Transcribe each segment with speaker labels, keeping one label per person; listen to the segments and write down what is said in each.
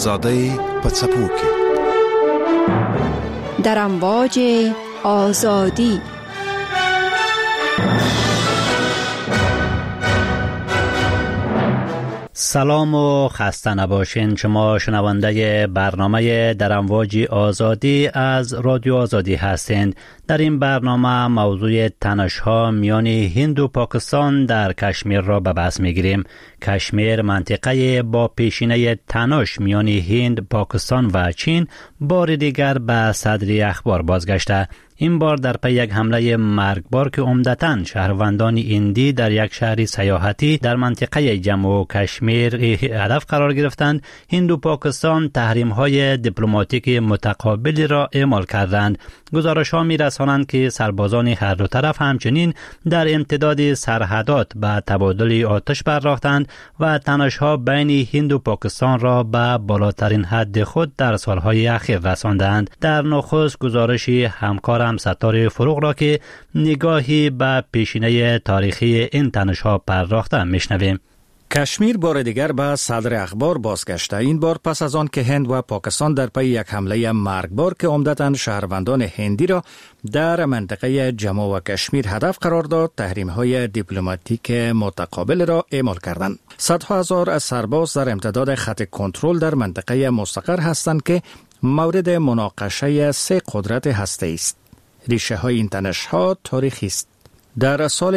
Speaker 1: آزادی پڅپوکی
Speaker 2: در امواج آزادی.
Speaker 3: سلام و خسته نباشین. شما شنونده برنامه در امواج آزادی از رادیو آزادی هستند. در این برنامه موضوع تنش‌ها میان هند و پاکستان در کشمیر را به بحث میگیریم. کشمیر منطقه با پیشینه تنش میان هند، پاکستان و چین بار دیگر به صدر اخبار بازگشته. این بار در پی یک حمله مرگبار که عمدتاً شهروندان هندی در یک شهر سیاحتی در منطقه جمو و کشمیر هدف قرار گرفتند، هند و پاکستان تحریم‌های دیپلماتیک متقابلی را اعمال کردند. گزارش‌ها می‌رسانند که سربازان هر دو طرف همچنین در امتداد سرحدات به تبادل آتش پرداختند و تنش‌ها بین هند و پاکستان را به بالاترین حد خود در سالهای اخیر رساندند. در نخست گزارش همکارم ستاره فروغ را که نگاهی به پیشینه تاریخی این تنش‌ها پرداخته میشنویم.
Speaker 4: کشمیر بار دیگر به صدر اخبار بازگشته. این بار پس از آن که هند و پاکستان در پی یک حمله مرگبار که عمدتاً شهروندان هندی را در منطقه جمو و کشمیر هدف قرار داد، تحریم‌های دیپلماتیک متقابل را اعمال کردند. صدها هزار سرباز در امتداد خط کنترل در منطقه مستقر هستند که مورد مناقشه سه قدرت هسته‌ای است. ریشه های این تنش‌ها تاریخی است. در سال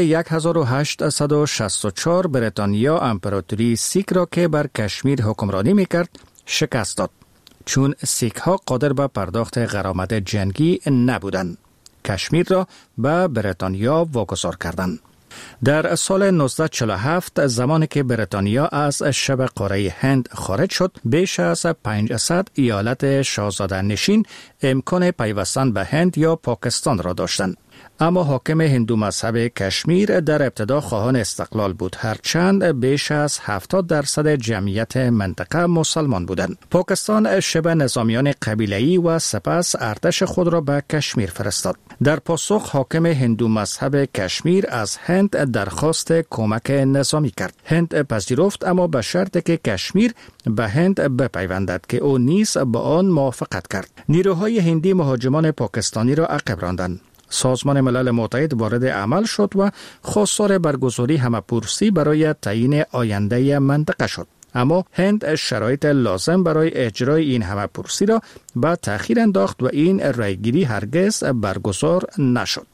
Speaker 4: 1864 بریتانیا امپراتوری سیک را که بر کشمیر حکمرانی میکرد شکست داد، چون سیک ها قادر به پرداخت غرامت جنگی نبودند. کشمیر را به بریتانیا واگذار کردند. در سال 1947 زمانی که بریتانیا از شبه قاره هند خارج شد، بیش از 500 ایالت شاهزاده نشین امکان پیوستن به هند یا پاکستان را داشتند. اما حاکم هندو مذهب کشمیر در ابتدا خواهان استقلال بود، هرچند بیش از 70% جمعیت منطقه مسلمان بودند. پاکستان شبه نظامیان قبیله‌ای و سپس ارتش خود را به کشمیر فرستاد. در پاسخ حاکم هندو مذهب کشمیر از هند درخواست کمک نظامی کرد. هند پذیرفت، اما به شرطی که کشمیر به هند بپیوندد که او نیز با آن موافقت کرد. نیروهای هندی مهاجمان پاکستانی را عقب راندند. سازمان ملل متحد وارد عمل شد و خواستار برگزاری همه‌پرسی برای تعیین آینده منطقه شد. اما هند شرایط لازم برای اجرای این همه‌پرسی را به تأخیر انداخت و این رایگیری هرگز برگزار نشد.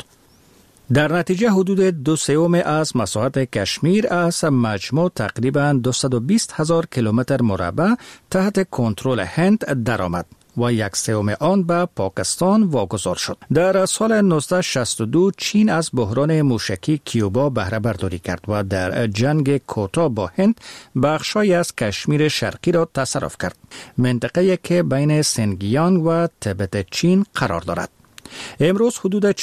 Speaker 4: در نتیجه حدود 2/3 از مساحت کشمیر از مجموع تقریباً 220,000 کیلومتر مربع تحت کنترل هند درآمد و 1/3 آن به پاکستان واگذار شد. در سال 1962 چین از بحران موشکی کیوبا بهره برداری کرد و در جنگ کوتاه با هند بخشی از کشمیر شرقی را تصرف کرد، منطقه‌ای که بین سنگیانگ و تبت چین قرار دارد. امروز حدود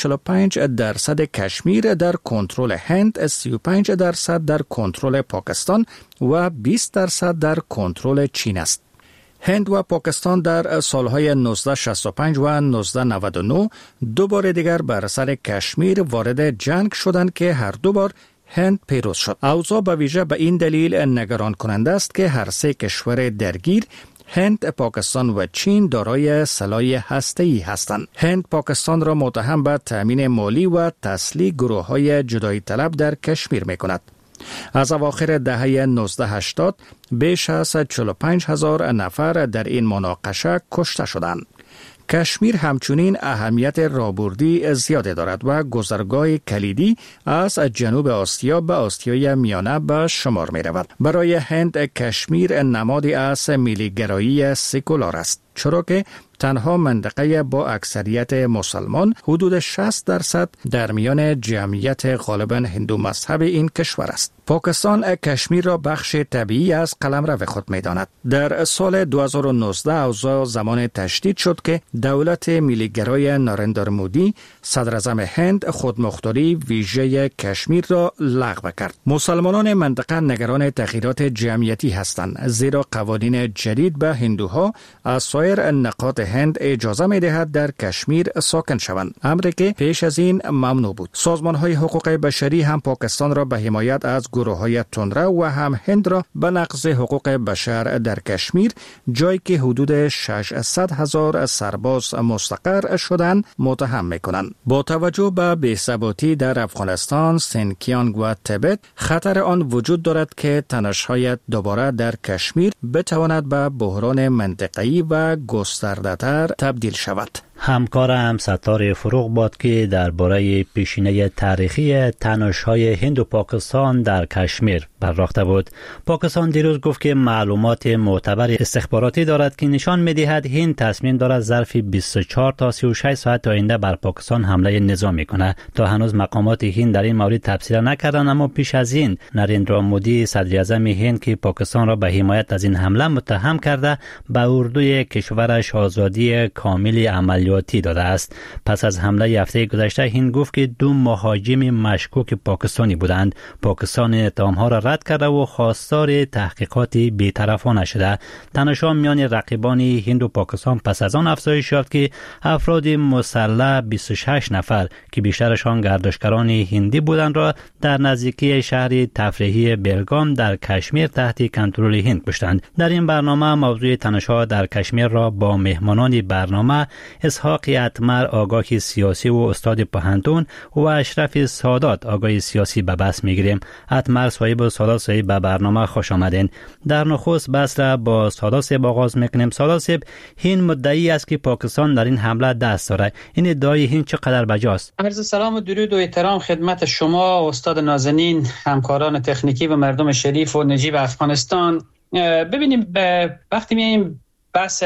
Speaker 4: 45% کشمیر در کنترل هند، 35% در کنترل پاکستان و 20% در کنترل چین است. هند و پاکستان در سالهای 1965 و 1999 دو بار دیگر بر سر کشمیر وارد جنگ شدند که هر دو بار هند پیروز شد. اوضاع به ویژه به این دلیل نگران کننده است که هر سه کشور درگیر، هند، پاکستان و چین، دارای سلاح هسته‌ای هستند. هند پاکستان را متهم به تامین مالی و تسلیح گروه‌های جدایی طلب در کشمیر می‌کند. از اواخر دهه 1980 بیش از 45,000 نفر در این مناقشه کشته شدند. کشمیر همچنین اهمیت راهبردی زیاده دارد و گذرگاه کلیدی از جنوب آسیا به آسیای میانه به شمار می رود. برای هند کشمیر نمادی از ملی‌گرایی سکولار است، چرا که تنها منطقه با اکثریت مسلمان، حدود 60% در میان جمعیت غالباً هندو مذهب این کشور است. پاکستان کشمیر را بخش طبیعی از قلمرو خود می‌داند. در سال 2019 اوضاع زمان تشدید شد که دولت ملیگرای نارندر مودی صدر اعظم هند خودمختاری ویژه کشمیر را لغو کرد. مسلمانان منطقه نگران تغییرات جمعیتی هستند، زیرا قوانین جدید به هندوها از سایر نقاط هند اجازه می دهد در کشمیر ساکن شوند، امری که پیش از این ممنوع بود. سازمان‌های حقوق بشری هم پاکستان را به حمایت از گروه‌های تندرو و هم هند را به نقض حقوق بشر در کشمیر، جایی که حدود 600,000 سرباز مستقر شدند، متهم می‌کنند. با توجه به بی‌ثباتی در افغانستان، سینکیانگ و تبت، خطر آن وجود دارد که تنش‌های دوباره در کشمیر بتواند به بحران منطقه‌ای و گسترده‌تر تبدیل شود.
Speaker 3: همکارم ستار فروغ باد که درباره پیشینه تاریخی تنش‌های هند و پاکستان در کشمیر پرداخته بود. پاکستان دیروز گفت که معلومات معتبر استخباراتی دارد که نشان می‌دهد هند تصمیم دارد ظرف 24 تا 36 ساعت آینده بر پاکستان حمله نظامی کند. تا هنوز مقامات هند در این مورد تفسیر نکردند، اما پیش از این نریندرا مودی صدر اعظم هند که پاکستان را به حمایت از این حمله متهم کرده، به اردوی کشورش آزادی کامل عملیاتی داده است. پس از حمله هفته گذشته هند گفت که 2 مهاجم مشکوک پاکستانی بودند. پاکستان اتهام‌ها را رد کرده و خواستار تحقیقات بی‌طرفانه شده. تنش‌ها میان رقیبان هند و پاکستان پس از آن افزایش یافت که افراد مسلح 26 نفر که بیشترشان گردشگران هندی بودند را در نزدیکی شهر تفریحی بلگام در کشمیر تحت کنترل هند کشتند. در این برنامه موضوع تنش‌ها در کشمیر را با مهمانان برنامه اسحاق اتمر آگاه سیاسی و استاد پوهنتون و اشرف سادات آگاه سیاسی به بحث می‌گیریم. اتمر صاحب و سادات صاحب به برنامه خوش آمدین. در نخست بحث را با سادات صاحب آغاز می‌کنیم. سادات صاحب، هند مدعی است که پاکستان در این حمله دست دارد. این ادعای هند چقدر بجاست؟
Speaker 5: عرض سلام و درود و احترام خدمت شما استاد نازنین، همکاران تکنیکی و مردم شریف و نجیب افغانستان. ببینیم وقتی میایم بحث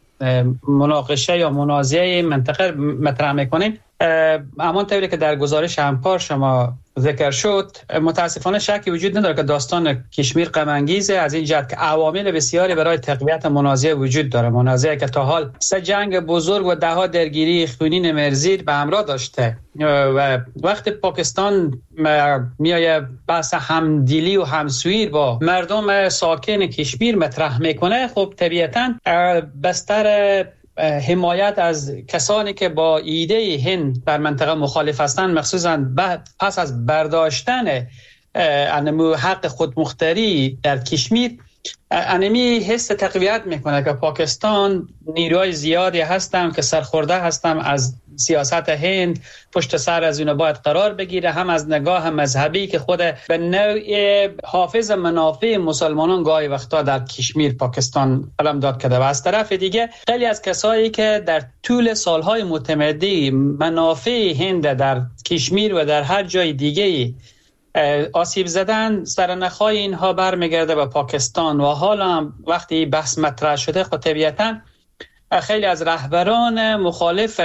Speaker 5: مناقشه یا منازعه منطقه مطرح میکنیم، همانطوری که در گزارش همکار شما ذکر شد، متاسفانه شکی وجود نداره که داستان کشمیر غم انگیزه، از این جهت که عوامل بسیاری برای تقویت منازعه وجود داره. منازعه که تا حال 3 جنگ بزرگ و 10 درگیری خونین مرزی به همراه داشته و وقتی پاکستان میایه بحث همدلی و همسویی با مردم ساکن کشمیر مطرح میکنه، خب طبیعتاً بستر حمایت از کسانی که با ایده هند در منطقه مخالف هستند، مخصوصاً پس از برداشتن حق خودمختاری در کشمیر، انمی حس تقویت میکنه که پاکستان نیروهای زیادی هستند که سرخورده هستند از سیاست هند، پشت سر از اون باید قرار بگیره، هم از نگاه مذهبی که خود به نوع حافظ منافع مسلمانان گاهی وقتا در کشمیر پاکستان قلمداد کرده. و از طرف دیگه خیلی از کسایی که در طول سالهای متمدی منافع هند در کشمیر و در هر جای دیگه آسیب زدن، سرنخهای اینها برمیگرده به پاکستان. و حالا وقتی بحث مطرح شده، خب طبیعتاً خیلی از رهبران مخالف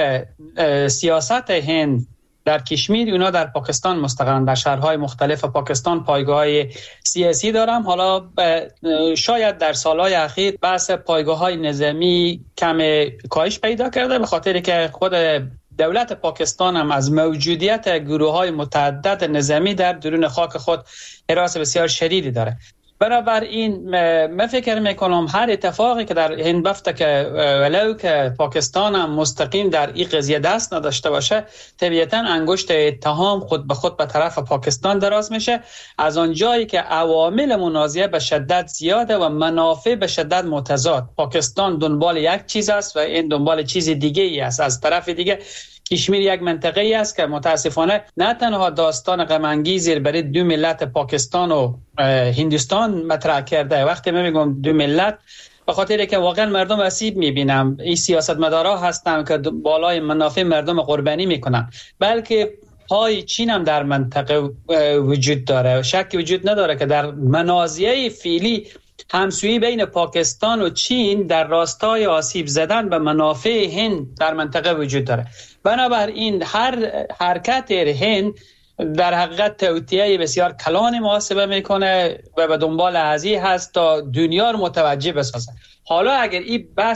Speaker 5: سیاست هند در کشمیر، اونا در پاکستان مستقرن، در شهرهای مختلف پاکستان پایگاه‌های سیاسی دارن. حالا شاید در سالهای اخیر بحث پایگاه‌های نظامی کم کاهش پیدا کرده، به خاطری که خود دولت پاکستان هم از موجودیت گروه‌های متعدد نظامی در درون خاک خود حراس بسیار شدیدی داره. بنابراین من فکر میکنم هر اتفاقی که در هند بفته که ولو که پاکستان هم مستقیم در این قضیه دست نداشته باشه، طبیعتا انگشت اتهام خود به خود به طرف پاکستان دراز میشه، از آنجایی که عوامل منازعه به شدت زیاده و منافع به شدت متضاد. پاکستان دنبال یک چیز است و این دنبال چیز دیگه ای است. از طرف دیگه کشمیر یک منطقه ای است که متاسفانه نه تنها داستان غم انگیزی برای 2 ملت پاکستان و هندوستان مطرح کرده. وقتی من میگم 2 ملت، به خاطر که واقعا مردم اسیب میبینم، این سیاستمدارا هستن که بالای منافع مردم قربانی میکنن، بلکه پای چین هم در منطقه وجود داره. شکی وجود نداره که در منازعه فعلی همسویی بین پاکستان و چین در راستای آسیب زدن به منافع هند در منطقه وجود داره. بنابراین هر حرکت هند در حقیقت توطئه بسیار کلان محاسبه میکنه و به دنبال ازی هست تا دنیا رو متوجه بسازه. حالا اگر این بس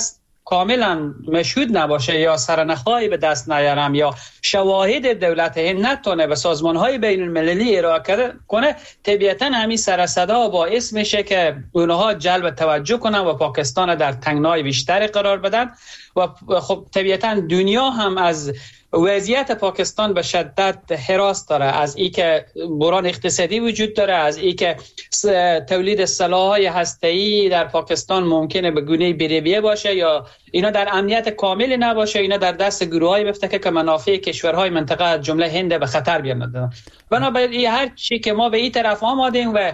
Speaker 5: کاملا مشهود نباشه یا سرنخهایی به دست نیارم یا شواهد دولت هند نتونه به سازمان‌های بین المللی ارائه کنه، طبیعتاً همین سر صدا باعث میشه که اونها جلب توجه کنن و پاکستان در تنگنای بیشتری قرار بدن و خب طبیعتاً دنیا هم از وضعیت پاکستان به شدت هراس داره، از ای که بحران اقتصادی وجود داره، از ای که تولید سلاح‌های هسته‌ای در پاکستان ممکنه به گونه بی‌رویه باشه یا اینا در امنیت کامل نباشه، اینا در دست گروه‌های بفته که منافع کشورهای منطقه از جمله هند به خطر بیاندازن. بنابراین هر چی که ما به این طرف آمادیم و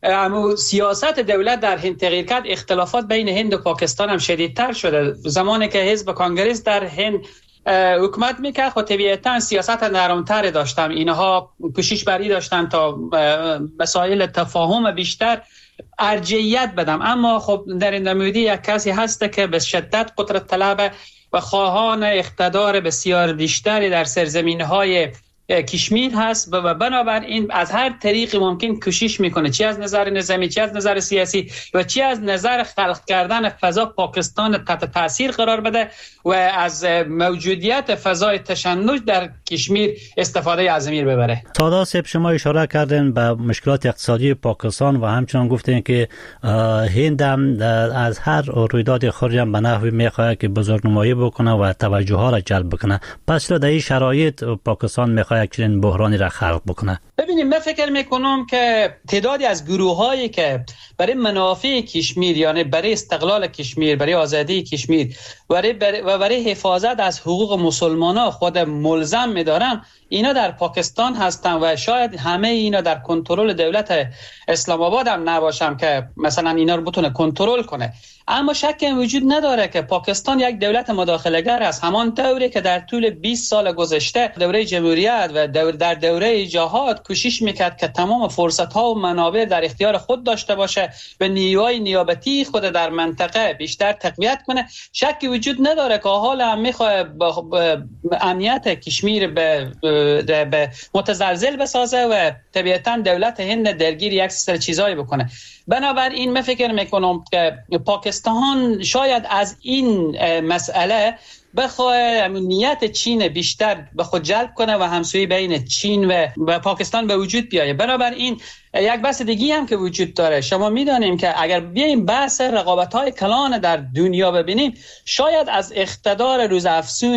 Speaker 5: سیاست دولت در هند تغییر کرد، اختلافات بین هند و پاکستان هم شدیدتر شده. زمانی که حزب کانگرس در هند حکومت میکرد خب طبیعتا سیاست نرمتر داشتم، اینها کوشش بری داشتن تا مسائل تفاهم بیشتر ارجحیت بدم، اما خب نریندر مودی یک کسی هست که به شدت قدرت طلب و خواهان اقتدار بسیار بیشتری در سرزمین‌های کشمیر هست و بنابراین از هر طریقی ممکن کوشش میکنه، چی از نظر نظامی، چی از نظر سیاسی و چی از نظر خلق کردن فضا پاکستان تحت تاثیر قرار بده و از موجودیت فضای تشنج در کشمیر استفاده از امیر ببره.
Speaker 3: سادا صاحب، شما اشاره کردین به مشکلات اقتصادی پاکستان و همچنان گفتین که هند هم از هر رویداد خارجی هم به نحوی میخواد که بزرگنمایی بکنه و توجه ها را جلب بکنه. پس در این شرایط پاکستان میخواد یک چنین بحرانی را خلق بکنه؟
Speaker 5: ببینیم، من فکر میکنم که تعدادی از گروه‌هایی که برای منافع کشمیر، یعنی برای استقلال کشمیر، برای آزادی کشمیر و برای حفاظت از حقوق مسلمانان خود ملزم می‌دارن، اینا در پاکستان هستن و شاید همه اینا در کنترل دولت اسلام آباد هم نباشن که مثلا اینا رو بتونه کنترل کنه. اما شک وجود نداره که پاکستان یک دولت مداخله‌گر است، همان طوری که در طول 20 سال گذشته دوره جمهوریت و در دوره جهاد کوشش میکرد که تمام فرصت‌ها و منابع در اختیار خود داشته باشه و نیروهای نیابتی خود در منطقه بیشتر تقویت کنه. شک وجود نداره که حال هم میخواد امنیت کشمیر به متزلزل بسازه و طبیعتاً دولت هند درگیر یک سری چیزایی بکنه. بنابراین من فکر میکنم که پاکستان شاید از این مسئله بخواه نیت چین بیشتر به خود جلب کنه و همسویی بین چین و پاکستان به وجود بیایه. بنابراین یک بحث دیگه هم که وجود داره، شما میدانیم که اگر بیایم بحث رقابت‌های کلان در دنیا ببینیم، شاید از اقتدار روزافزون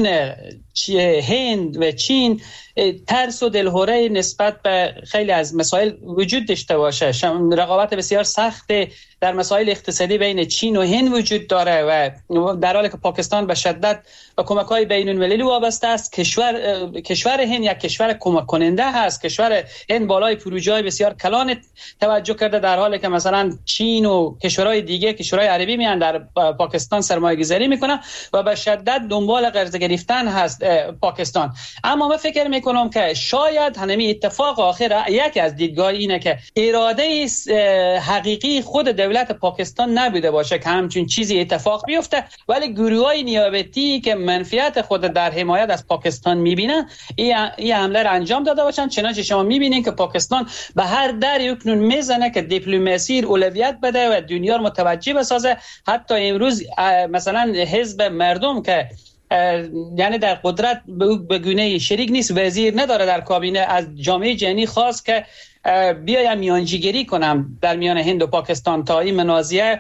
Speaker 5: هند و چین ترس و دلهوره نسبت به خیلی از مسائل وجود داشته باشه. رقابت بسیار سخت در مسائل اقتصادی بین چین و هند وجود داره و در حالی که پاکستان به شدت به کمک‌های بین‌المللی وابسته است. کشور هند یک کشور کمک کننده هست. کشور هند بالای پروژه‌های بسیار کلان توجه کرده، در حالی که مثلا چین و کشورهای دیگه، کشورهای عربی میان در پاکستان سرمایه‌گذاری میکنن و به شدت دنبال قرض گرفتن هست پاکستان. اما من فکر میکنم که شاید همین اتفاق آخر یکی از دیدگاه اینه که اراده حقیقی خود دولت پاکستان نبوده باشه که همچین چیزی اتفاق بیفته، ولی گروه‌های نیابتی که منفعت خود در حمایت از پاکستان میبینن این حمله را انجام داده باشن. چنانچه شما میبینین که پاکستان به هر دری اکنون میزنه که دیپلماسی اولویت بده و دنیا رو متوجه بسازه. حتی امروز مثلا حزب مردم که یعنی در قدرت به گونه شریک نیست، وزیر نداره در کابینه، از جامعه جهانی خواست که بیایم میانجیگری کنم در میان هند و پاکستان تا این منازعه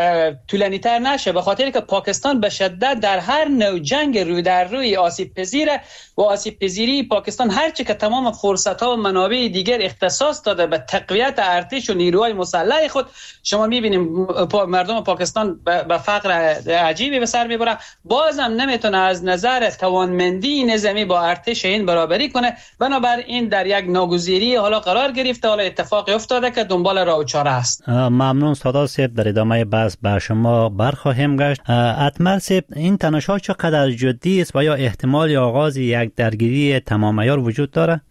Speaker 5: طولانی تر نشه، به خاطر که پاکستان به شدت در هر نوع جنگ روی در روی آسیب پذیره و آسیب پذیری پاکستان هرچی که تمام فرصت‌ها و منابع دیگر اختصاص داده به تقویت ارتش و نیروهای مسلح خود، شما می‌بینیم مردم پاکستان به فقر عجیبی به سر می‌برن، بازم نمیتونه از نظر توانمندی نظامی با ارتش این برابری کنه. بنابراین در یک ناگزیری حالا قرار گرفته، حالا اتفاقی افتاده که دنبال راه و چاره است.
Speaker 3: ممنون سادا صاحب، در ادامه بحث با شما برخواهیم گشت. اطمل صاحب، این تنش‌ها چقدر جدی است و یا احتمال آغاز یک درگیری تمام عیار وجود داره؟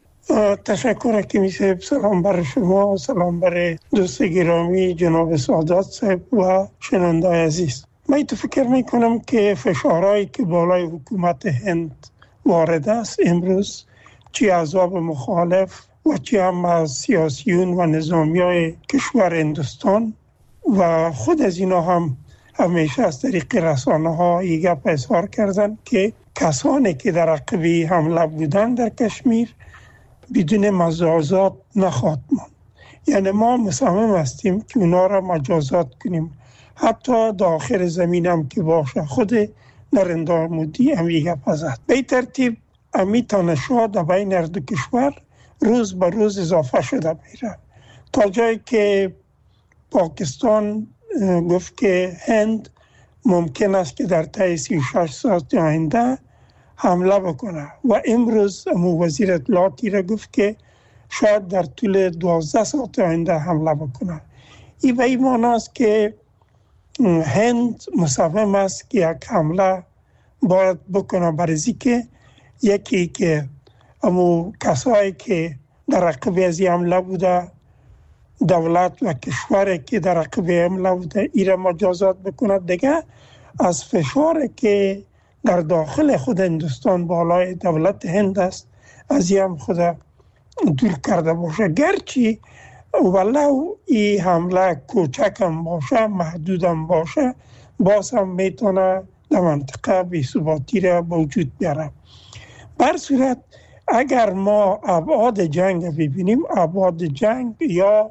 Speaker 6: تشکر حکیمی صاحب. سلام بر شما، سلام بر دوست گرامی جناب سادات صاحب و شنونده عزیز. من فکر میکنم که فشارهایی که بالای حکومت هند وارد است امروز، چی احزاب مخالف و چی هم از سیاسیون و نظامیای کشور هندوستان و خود از اینا هم همیشه از طریق رسانه ها این گپ اظهار کردن که کسانی که در عقب حمله بودن در کشمیر بدون مجازات نخواهد ماند. یعنی ما مصمم هستیم که اونا را مجازات کنیم، حتی داخل زمین هم که باشه. خود نریندر مودی همی گپ زد. به ترتیب همی تنش‌ها در بین هر دو کشور روز به روز اضافه شده میره، تا جایی که پاکستان گفت که هند ممکن است که در طی 36 ساعت آینده حمله بکنه و امروز وزیر اطلاعاتی را گفت که شاید در طول 12 ساعت آینده حمله بکنه. این به این معنی است که هند مصمم است که یک حمله باید بکنه، برای که یکی که کسایی که در عقب از این حمله بوده، دولت و کشوری که در عقب حمله بوده، ایره مجازات بکنه. دیگه از فشاری که در داخل خود هندوستان بالای دولت هند است از این هم خود دور کرده باشه. گرچه ولو این حمله کوچک هم باشه، محدود هم باشه، باز هم میتونه در منطقه بی‌ثباتی را به وجود بیاره. بر صورت اگر ما ابعاد جنگ ببینیم، ابعاد جنگ یا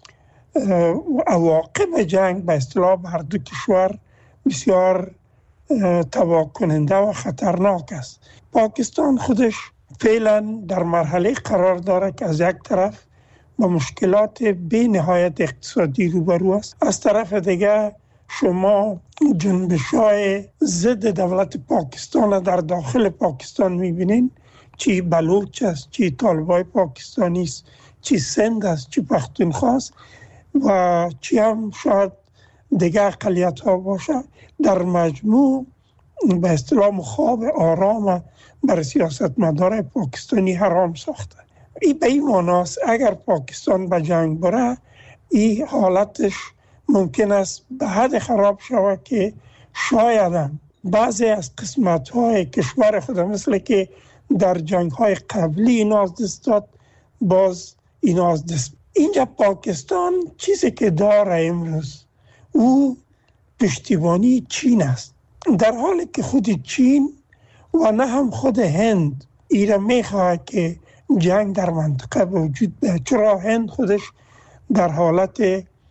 Speaker 6: عواقب جنگ به اصطلاح هر دو کشور بسیار تباه کننده و خطرناک است. پاکستان خودش فعلا در مرحله قرار داره که از یک طرف با مشکلات بی نهایت اقتصادی روبرو است، از طرف دیگه شما جنبش‌های ضد دولت پاکستان در داخل پاکستان می‌بینین، چی بلوچ است، چی طالبای پاکستانی است، چی سند است، چی پختونخوا است و چی هم شاید دیگه اقلیت‌ها باشه. در مجموع به اصطلاح مخاب آرام بر سیاستمدار پاکستانی حرام ساخته. این به این معنی است اگر پاکستان به جنگ بره، این حالتش ممکن است به حد خراب شود که شاید بعضی از قسمت‌های کشور خود مثل که در جنگ‌های قبلی اینا از دست داد، باز اینا از دست. اینجا پاکستان چیزی که داره امروز او پشتیبانی چین است، در حالی که خود چین و نه هم خود هند ایره میخواه که جنگ در منطقه به وجود بیاد. چرا هند خودش در حالت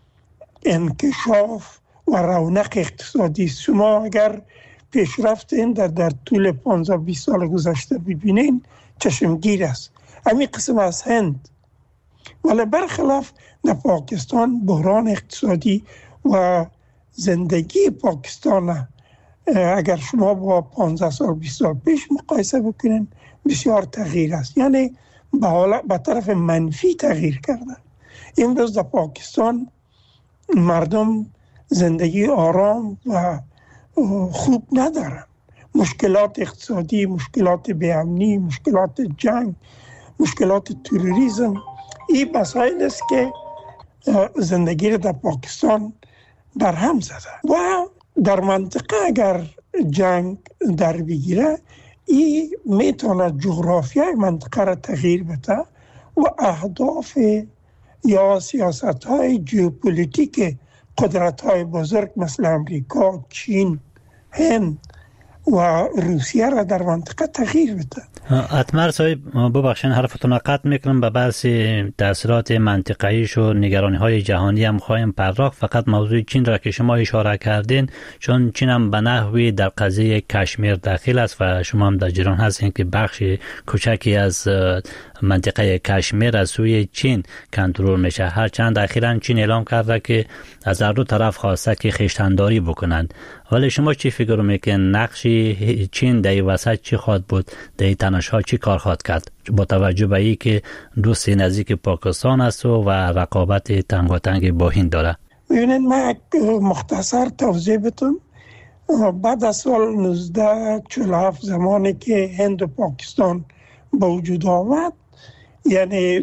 Speaker 6: انکشاف و رونق اقتصادی است. شما اگر پیشرفت هند در طول 15-20 سال گذشته ببینین چشمگیر است. همین قسم از هند. ولی برخلاف در پاکستان بحران اقتصادی و زندگی پاکستان اگر شما با 15 سال 20 سال پیش مقایسه بکنین بسیار تغییر است، یعنی به طرف منفی تغییر کرده. امروز در پاکستان مردم زندگی آرام و خوب ندارن. مشکلات اقتصادی، مشکلات بی‌امنی، مشکلات جنگ، مشکلات تروریسم، این مسائل است که زندگی در پاکستان در هم زده. و در منطقه اگر جنگ در بگیره، این میتونه جغرافیای منطقه را تغییر بده و اهداف یا سیاست‌های ژئوپلیتیک قدرت‌های بزرگ مثل امریکا، چین، هند و روسیه را در منطقه تغییر بده.
Speaker 3: اتمر صاحب ببخشید حرفتون را قطع میکنم، به بحث تاثیرات منطقه‌ایش و نگرانی‌های جهانی هم خواهیم پرداخت. فقط موضوع چین را که شما اشاره کردین، چون چین هم به نحوی در قضیه کشمیر داخل است و شما هم در جریان هستین که بخش کوچکی از منطقه کشمیر از سوی چین کنترل میشه، هرچند اخیراً چین اعلام کرده که از هر دو طرف خواسته که خویشتن‌داری بکنند. ولی شما چی فکر میکنید نقش چین در وسط چی خواهد بود؟ در تنش‌ها چی کار خواهد کرد با توجه به این که دوست نزدیک پاکستان است و رقابت تنگاتنگ با هند داره؟
Speaker 6: ببینید من مختصر توضیح بدم. بعد از سال 1947 زمانی که هند و پاکستان به وجود آمد، یعنی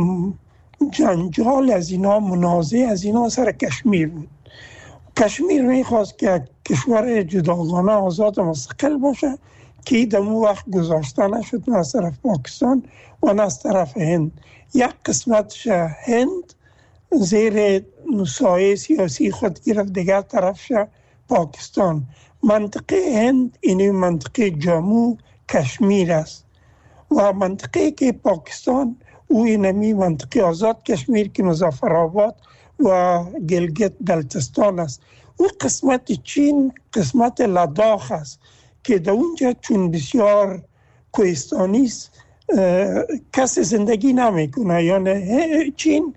Speaker 6: جنجال از اینا، منازعه از اینا سر کشمیر بود. کشمیر میخواست که کشور جداگانه آزاد و مستقل باشه که در اون وقت گذاشته نشد، نه از طرف پاکستان و نه از طرف هند. یک قسمتش هند زیر سایه سیاسی خود گرفت، دیگر طرفش پاکستان. منطقه هند این منطقه جامو کشمیر است و منطقه که پاکستان او اینمی منطقه آزاد کشمیر که مظفرآباد و گلگت بلتستان است. او قسمت چین قسمت لداخ است که در اونجا چون بسیار کوهستانی است کسی زندگی نمیکنه. یعنی چین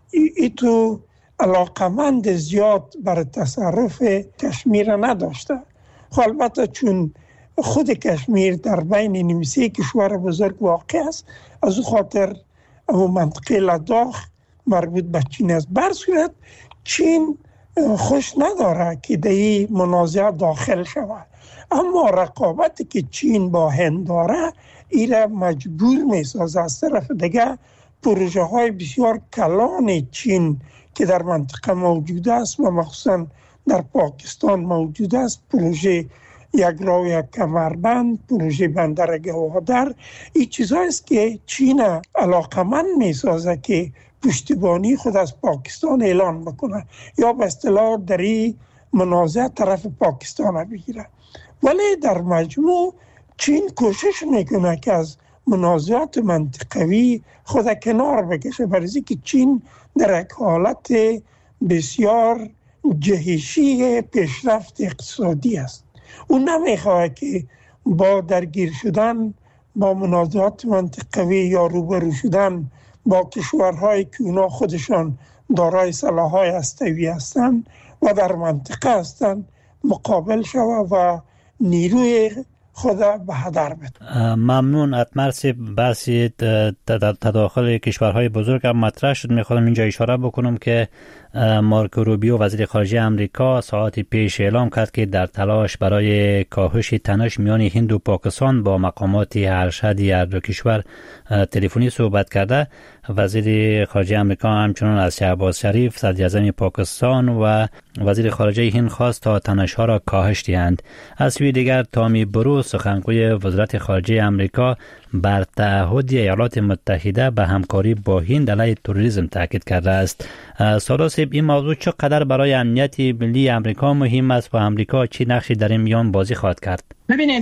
Speaker 6: ایتو علاقمند زیاد بر تصرف کشمیر نداشته. البته چون خود کشمیر در بین این سه کشور بزرگ واقع است، از او خاطر اون منطقه لداخ مربوط به چین است. بر صورت چین خوش نداره که در این منازعه داخل شود، اما رقابتی که چین با هند داره ایره مجبور میسازه. از طرف دیگه پروژه های بسیار کلان چین که در منطقه موجود است و مخصوصا در پاکستان موجود است، پروژه یک راه یک کمربند، پروژه بندر گوادر، این چیزهاییست که چین علاقمند میسازه که پشتیبانی خود از پاکستان اعلان بکنه یا به اصطلاح در این منازعه طرف پاکستان بگیره. ولی در مجموع چین کوشش میکنه که از منازعات منطقوی خود کنار بکشه، برای که چین در یک حالت بسیار جهشی پیشرفت اقتصادی است. اون نمیخواه که با درگیر شدن با منازعات منطقوی یا روبرو شدن با کشورهایی که اونا خودشان دارای سلاح‌های هسته‌ای هستند و در منطقه هستند مقابل شود و نیروی خود به هدر بده.
Speaker 3: ممنون. اتمرسی بحثی تداخل کشورهای بزرگ هم مطرح شد. میخوام اینجا اشاره بکنم که مارکو روبیو وزیر خارجه امریکا ساعتی پیش اعلام کرد که در تلاش برای کاهش تنش میان هند و پاکستان با مقامات ارشد هر دو کشور تلفنی صحبت کرده. وزیر خارجه امریکا همچنان از شهباز شریف صدر اعظم پاکستان و وزیر خارجه هند خواست تا تنش‌ها را کاهش دهند. از سوی دیگر تامی بروس سخنگوی وزارت خارجه امریکا بر تعهد ایالات متحده به همکاری با هند علیه تروریسم تاکید کرده است. سادات، این موضوع چقدر برای امنیت ملی امریکا مهم است و امریکا چه نقشی در این میان بازی خواهد کرد؟
Speaker 5: ببینید،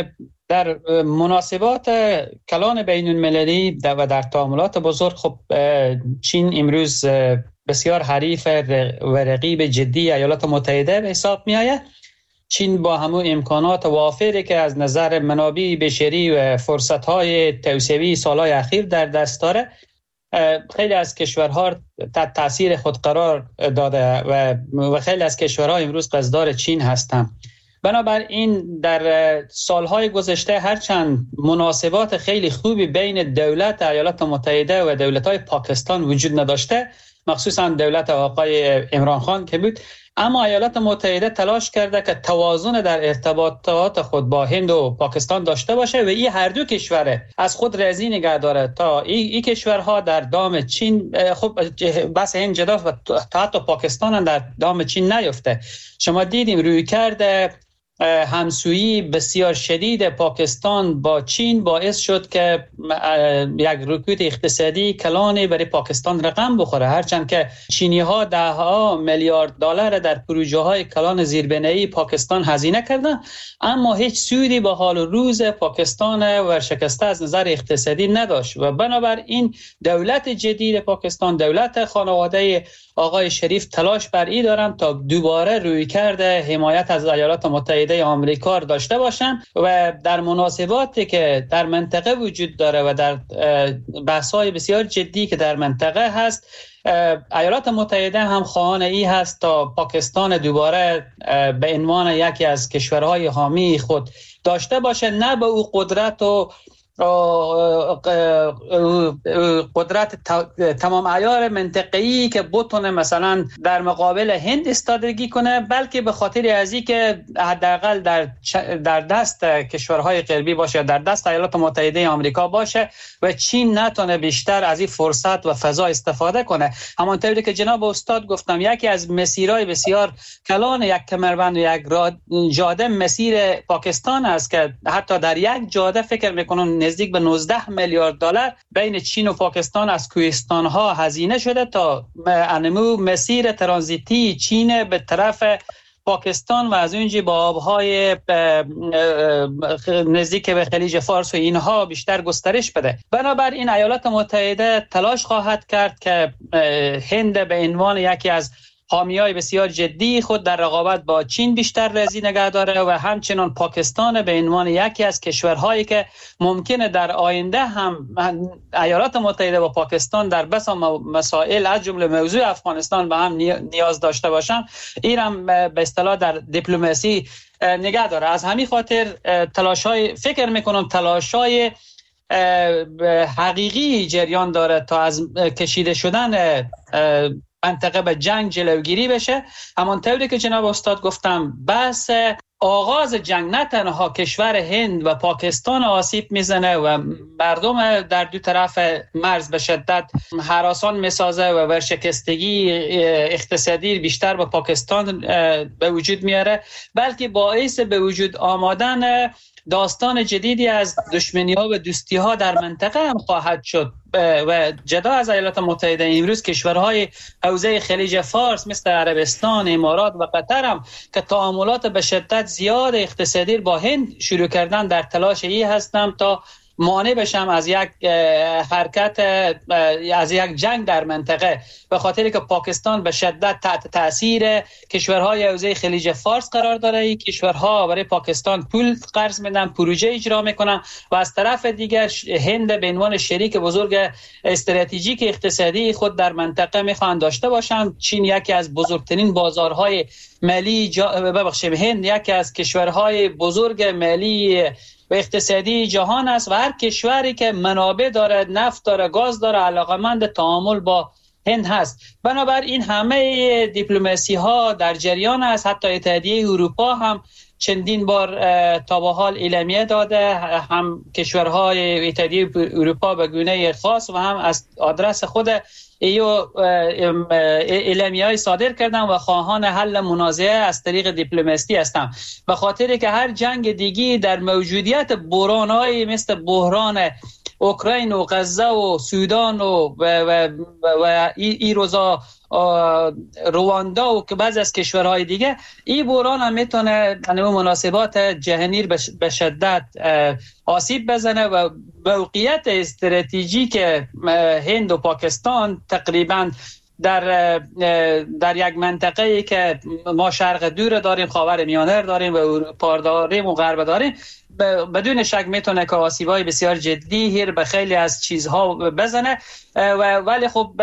Speaker 5: در مناسبات کلان بین المللی و در تعاملات بزرگ خب چین امروز بسیار حریف و رقیب جدی ایالات متحده به حساب می آید. چین با همون امکانات وافری که از نظر منابع بشری و فرصت‌های توسعه‌ای سالهای اخیر در دست داره، خیلی از کشورها تحت تاثیر خود قرار داده و خیلی از کشورها امروز قصدار چین هستند. بنابراین در سالهای گذشته هرچند مناسبات خیلی خوبی بین دولت ایالات متحده و دولت‌های پاکستان وجود نداشته، مخصوصا دولت آقای عمران خان که بود، اما ایالات متحده تلاش کرده که توازن در ارتباطات خود با هند و پاکستان داشته باشه و این هر دو کشور از خود راضی نگه داره تا این کشورها در دام چین، خب بس هند جدا و تا حتی پاکستان در دام چین نیفته. شما دیدیم روی کرده همسویی بسیار شدید پاکستان با چین باعث شد که یک رکود اقتصادی کلانی برای پاکستان رقم بخوره، هرچند که چینی ها $10 میلیارد در پروژه های کلان زیربنایی پاکستان هزینه کردن، اما هیچ سودی به حال و روز پاکستان ورشکسته از نظر اقتصادی نداشت و بنابراین دولت جدید پاکستان، دولت خانواده آقای شریف تلاش بر این دارن تا دوباره روی کرده حمایت از ایالات متحده آمریکا داشته باشن و در مناسباتی که در منطقه وجود داره و در بحث‌های بسیار جدی که در منطقه هست، ایالات متحده هم خواهان ای هست تا پاکستان دوباره به عنوان یکی از کشورهای حامی خود داشته باشه، نه به او قدرت و قدرت تمام عیار منطقه‌ای که بتونه مثلا در مقابل هند استادگی کنه، بلکه به خاطر ازی که حداقل در دست کشورهای غربی باشه، در دست ایالات متحده آمریکا باشه و چین نتونه بیشتر از این فرصت و فضا استفاده کنه. همانطوری که جناب استاد گفتم، یکی از مسیرهای بسیار کلان یک کمربند و یک جاده مسیر پاکستان است که حتی در یک جاده فکر میکنم نزدیک به $19 میلیارد بین چین و پاکستان از کوهستان‌ها هزینه شده تا انمو مسیر ترانزیتی چین به طرف پاکستان و از اونجا با آبهای نزدیک به خلیج فارس و اینها بیشتر گسترش بده. بنابراین ایالات متحده تلاش خواهد کرد که هند به عنوان یکی از حامیای بسیار جدی خود در رقابت با چین بیشتر رضی نگه داره و همچنان پاکستان به عنوان یکی از کشورهایی که ممکنه در آینده هم ایالات متحده و پاکستان در بسا مسائل از جمله موضوع افغانستان به هم نیاز داشته باشن، این هم به اصطلاح در دیپلماسی نگه داره. از همین خاطر فکر میکنم تلاش‌های حقیقی جریان داره تا از کشیده شدن منطقه به جنگ جلوگیری بشه. همانطوری که جناب استاد گفتم، بحث آغاز جنگ نه تنها کشور هند و پاکستان آسیب میزنه و مردم در دو طرف مرز به شدت هراسان میسازه و ورشکستگی اقتصادی بیشتر به پاکستان به وجود میاره، بلکه باعث به وجود آمدن داستان جدیدی از دشمنی‌ها و دوستی‌ها در منطقه هم خواهد شد. و جدا از ایالات متحده، امروز کشورهای حوزه خلیج فارس مثل عربستان، امارات و قطر هم که تعاملات به شدت زیاد اقتصادی با هند شروع کردن در تلاش ای هستند تا مانع بشم از یک حرکت از یک جنگ در منطقه، به خاطری که پاکستان به شدت تحت تاثیر کشورهای حوزه خلیج فارس قرار داره. این کشورها برای پاکستان پول قرض میدن، پروژه اجرا میکنن و از طرف دیگر هند به عنوان شریک بزرگ استراتژیک اقتصادی خود در منطقه میخوان داشته باشند. چین یکی از بزرگترین بازارهای مالی هند یکی از کشورهای بزرگ مالی و اقتصادی جهان است و هر کشوری که منابع داره، نفت داره، گاز داره، علاقمند تعامل با هند هست. بنابراین همه دیپلماسی ها در جریان است. حتی اتحادیه اروپا هم چندین بار تا به حال اعلامیه داده، هم کشورهای اتحادیه اروپا به گونه خاص و هم از آدرس خود اعلامیه‌ای صادر کردن و خواهان حل منازعه از طریق دیپلماسی هستند، به خاطری که هر جنگ دیگی در موجودیت بحران‌های مثل بحران اوکراین و غزه و سودان و این روزا رواندا و که بعضی از کشورهای دیگه، این بحران هم میتونه مناسبات جهانی به شدت آسیب بزنه و موقعیت استراتژیک هند و پاکستان تقریبا در یک منطقه‌ای که ما شرق دور داریم، خاور میانه داریم و اروپا داریم و غرب داریم، بدون شک میتونه که آسیب‌های بسیار جدی به خیلی از چیزها بزنه ولی خب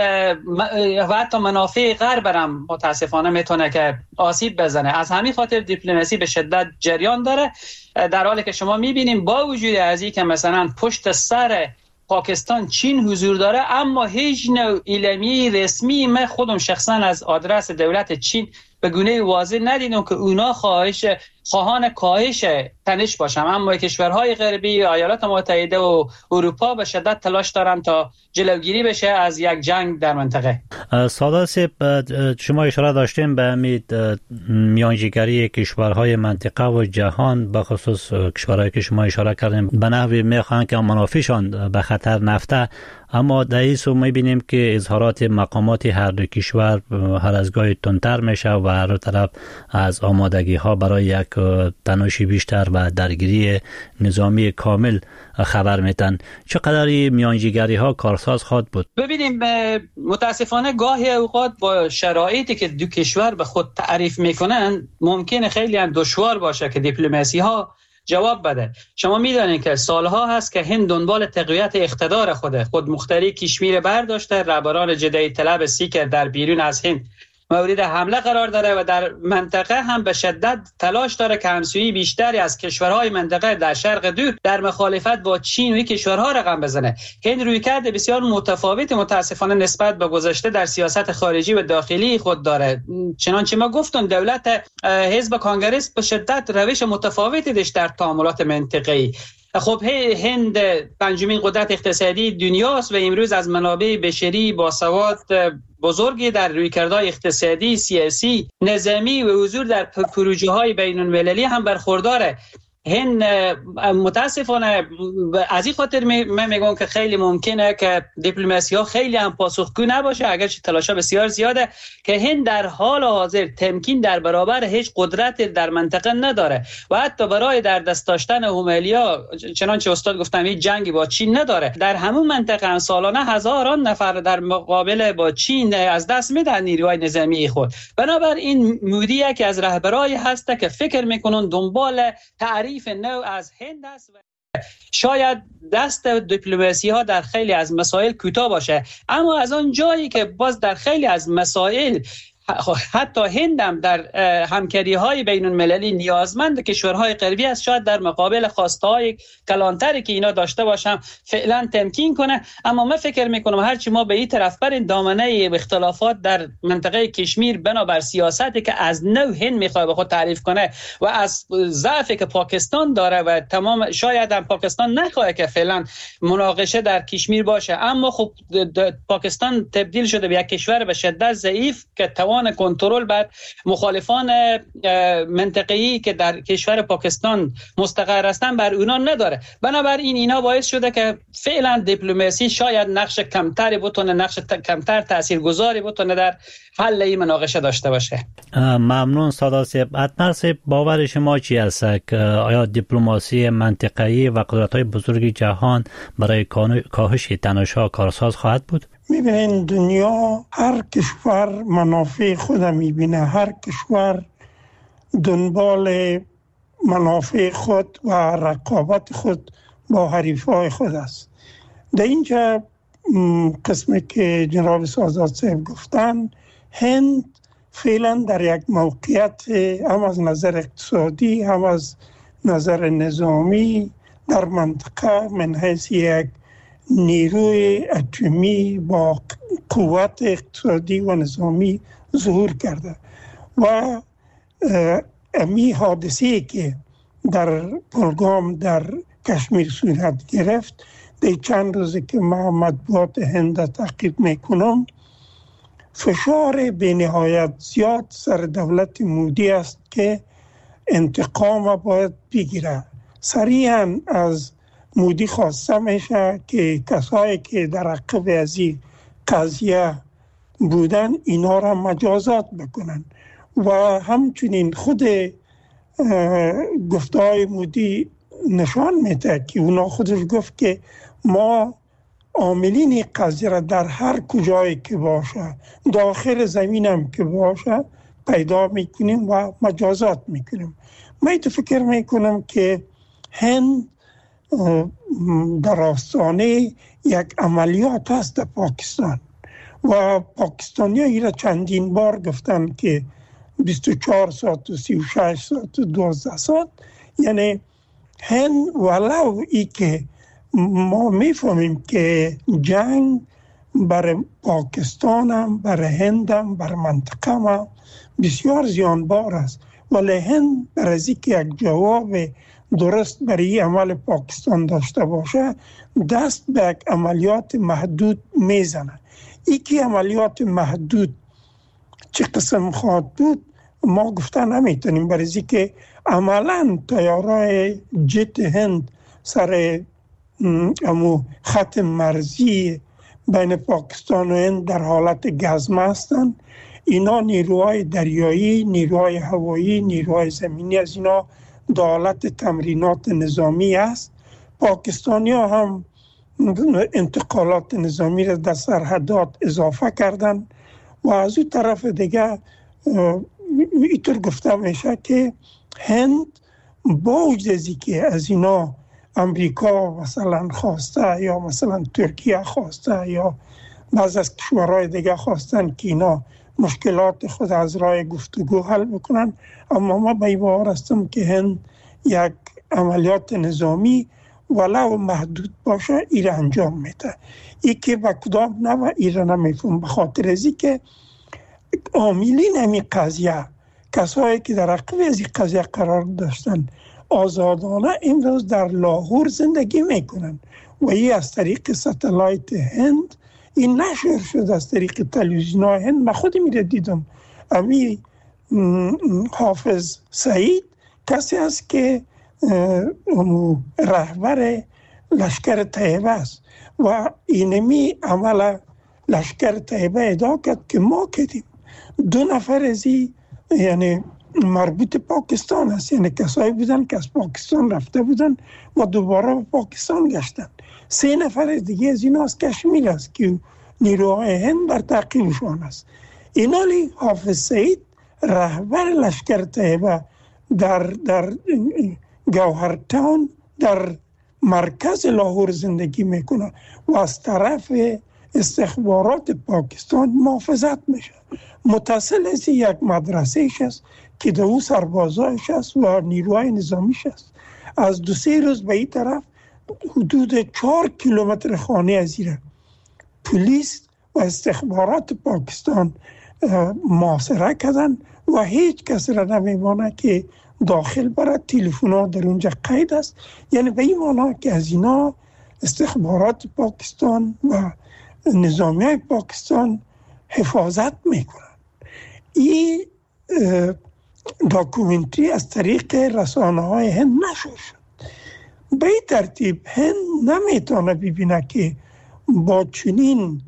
Speaker 5: و حتی منافع غرب هم متاسفانه میتونه که آسیب بزنه. از همین خاطر دیپلماسی به شدت جریان داره، در حالی که شما میبینیم با وجود از این که مثلا پشت سر پاکستان چین حضور داره، اما هیچ نوع اعلامیه رسمی من خودم شخصا از آدرس دولت چین به گونه واضح ندیدم که اونا خواهان کاهش تنش باشن. اما کشورهای غربی، ایالات متحده و اروپا به شدت تلاش دارن تا جلوگیری بشه از یک جنگ در منطقه.
Speaker 3: سادات شما اشاره داشتیم به میانجیگری کشورهای منطقه و جهان، به خصوص کشورهایی که شما اشاره کردیم به نحوی میخوان که منافعشان به خطر نفته، اما در این سو میبینیم که اظهارات مقامات هر دو کشور هر از گاهی تندتر میشه و هر طرف از آمادگی ها برای یک تناشی بیشتر و درگیری نظامی کامل خبر میتن. چقدر میانجیگری ها کارساز خواهد بود؟
Speaker 5: ببینیم متاسفانه گاهی اوقات با شرایطی که دو کشور به خود تعریف میکنن ممکنه خیلی هم دشوار باشه که دیپلماسی ها جواب بده. شما میدونید که سالها هست که هند دنبال تقویت اقتدار خود مختاری کشمیر برداشته، رهبران جدایی طلب سیک در بیرون از هند مورد حمله قرار داره و در منطقه هم به شدت تلاش داره که همسویی بیشتری از کشورهای منطقه در شرق دور در مخالفت با چین و کشورها رقم بزنه. هند رویکرد بسیار متفاوت متاسفانه نسبت به گذشته در سیاست خارجی و داخلی خود داره. چنانچه ما گفتم دولت حزب کانگرس به شدت روش متفاوتی داشت در تعاملات منطقه‌ای. خب هند پنجمین قدرت اقتصادی دنیاست و امروز از منابع بشری با سواد بزرگی در رویکردهای اقتصادی، سیاسی، نظامی و حضور در پروژه‌های بین‌المللی هم برخورداره. هند متاسفانه از این خاطر من میگم که خیلی ممکنه که دیپلماسی ها خیلی هم پاسخگو نباشه، اگرچه تلاش بسیار زیاده، که هند در حال حاضر تمکین در برابر هیچ قدرت در منطقه نداره و حتی برای در دست داشتن همالیا، چنانچه استاد گفتم، هیچ جنگی با چین نداره. در همون منطقه هم سالانه هزاران نفر در مقابل با چین از دست میدن نیروهای نظامی خود. بنابراین مودی که از رهبرای هسته که فکر میکنن دنبال تعریف نو از هند است و شاید دست دیپلماسی ها در خیلی از مسائل کوتاه باشه، اما از آن جایی که باز در خیلی از مسائل حتی هند هم در همکاری های بین المللی نیازمند کشورهای غربی است، شاید در مقابل خواسته های کلانتری که اینا داشته باشم فعلا تمکین کنه. اما من فکر میکنم هرچی ما به این طرف بریم دامنه اختلافات در منطقه کشمیر بنابر سیاستی که از نو هند میخواد به خود تعریف کنه و از ضعفی که پاکستان داره و تمام، شاید هم پاکستان نخواه که فعلا مناقشه در کشمیر باشه، اما خب پاکستان تبدیل شده به یک کشور به شدت ضعیف که کنترل بر مخالفان منطقه‌ای که در کشور پاکستان مستقر هستن بر اونا نداره. بنابراین اینا باعث شده که فعلا دیپلماسی شاید نقش کمتری بتونه، نقش کمتر تاثیرگذاری بتونه در حل این مناقشه داشته باشه.
Speaker 3: ممنون سادات صاحب. اتمر صاحب، باور شما چی است که آیا دیپلماسی منطقه‌ای و قدرت‌های بزرگ جهان برای کاهش تنش‌ها کارساز خواهد بود؟
Speaker 6: میبینین دنیا هر کشور منافع خود میبینه، هر کشور دنبال منافع خود و رقابت خود با حریفای خود است. در اینجا قسمی که جناب سادات صاحب گفتن، هند فعلا در یک موقعیت هم از نظر اقتصادی هم از نظر نظامی در منطقه من حیث یک نیروی اتمی با قوت اقتصادی و نظامی ظهور کرده و امی حادثه‌ای که در پلگام در کشمیر صورت گرفت، در چند روزی که من مطبوعات هند تحقیق میکنم، فشار به نهایت زیاد سر دولت مودی است که انتقام باید بگیره. سریعا از مودی خواسته میشه که کسایی که در عقب از این قضیه بودن اینا را مجازات بکنن و همچنین خود گفتهای مودی نشان میده که اونا خودش گفت که ما عاملین قضیه را در هر کجایی که باشه، داخل زمین هم که باشه، پیدا میکنیم و مجازات میکنیم. من فکر میکنم که هند در آستانه یک عملیات هست در پاکستان و پاکستانی ها ایره چندین بار گفتن که 24 ساعت و 36 ساعت و 12 ساعت، یعنی هند ولو ای که ما میفهمیم که جنگ برای پاکستان هم، برای هند هم، برای منطقه هم بسیار زیانبار است، ولی هند برای از که یک جواب درست برای عمل پاکستان داشته باشه دست به یک عملیات محدود میزنه. ای که عملیات محدود چه قسم خواهد بود ما گفتن نمیتونیم، برای از که عملا تیارای جت هند سر امو خط مرزی بین پاکستان و هند در حالت گزمه هستن. اینا نیروهای دریایی، نیروهای هوایی، نیروهای زمینی از اینا در حالت تمرینات نظامی است. پاکستانی ها هم انتقالات نظامی را در سرحدات اضافه کردن و از اون طرف دیگه اینطور گفته میشه که هند با وجودی که از اینا امریکا مثلا خواسته یا مثلا ترکیه خواسته یا بعض از کشورهای دیگه خواستن که اینا مشکلات خود از راه گفتگو حل بکنن، اما ما به این باور هستم که هند یک عملیات نظامی ولو محدود باشه ایره انجام میده. ای که با کدام نوع ایره نمیفهم، به خاطر ازی که عاملین همین قضیه، کسایی که در عقب از این قضیه قرار داشتن، آزادانه امروز در لاهور زندگی میکنن و این از طریق ستلایت هند این نشر شد، از طریق تلویزیون هند. من خودی میره دیدم امی حافظ سعید کسی است که رهبر لشکر طیبه است و اینمی عمل لشکر طیبه ادعا کرد که ما کردیم. 2 نفر از یعنی مربوط پاکستان است، یعنی کسایی بودن که از پاکستان رفته بودن و دوباره به پاکستان گشتن. 3 نفر دیگه از اینا از کشمیر است که نیروهای هند در تعقیبشان است. اینالی حافظ سعید رهبر لشکر طیبه در گوهرتاون در مرکز لاهور زندگی میکنه و از طرف استخبارات پاکستان محافظت میشه. متصل از یک مدرسهش است که در او سربازایش است و نیروهای نظامیش است. از 2-3 روز به این طرف حدود 4 کیلومتر خانه از ایره پلیس و استخبارات پاکستان محاصره کردن و هیچ کس را نمیمانه که داخل برد. تلفن‌ها در اونجا قید است، یعنی به این معنی که از اینا استخبارات پاکستان و نظامیای پاکستان حفاظت میکنن. این داکومنتری از طریق رسانه‌های هند نشر شد. به این ترتیب هند نمیتونه ببینه که با چنین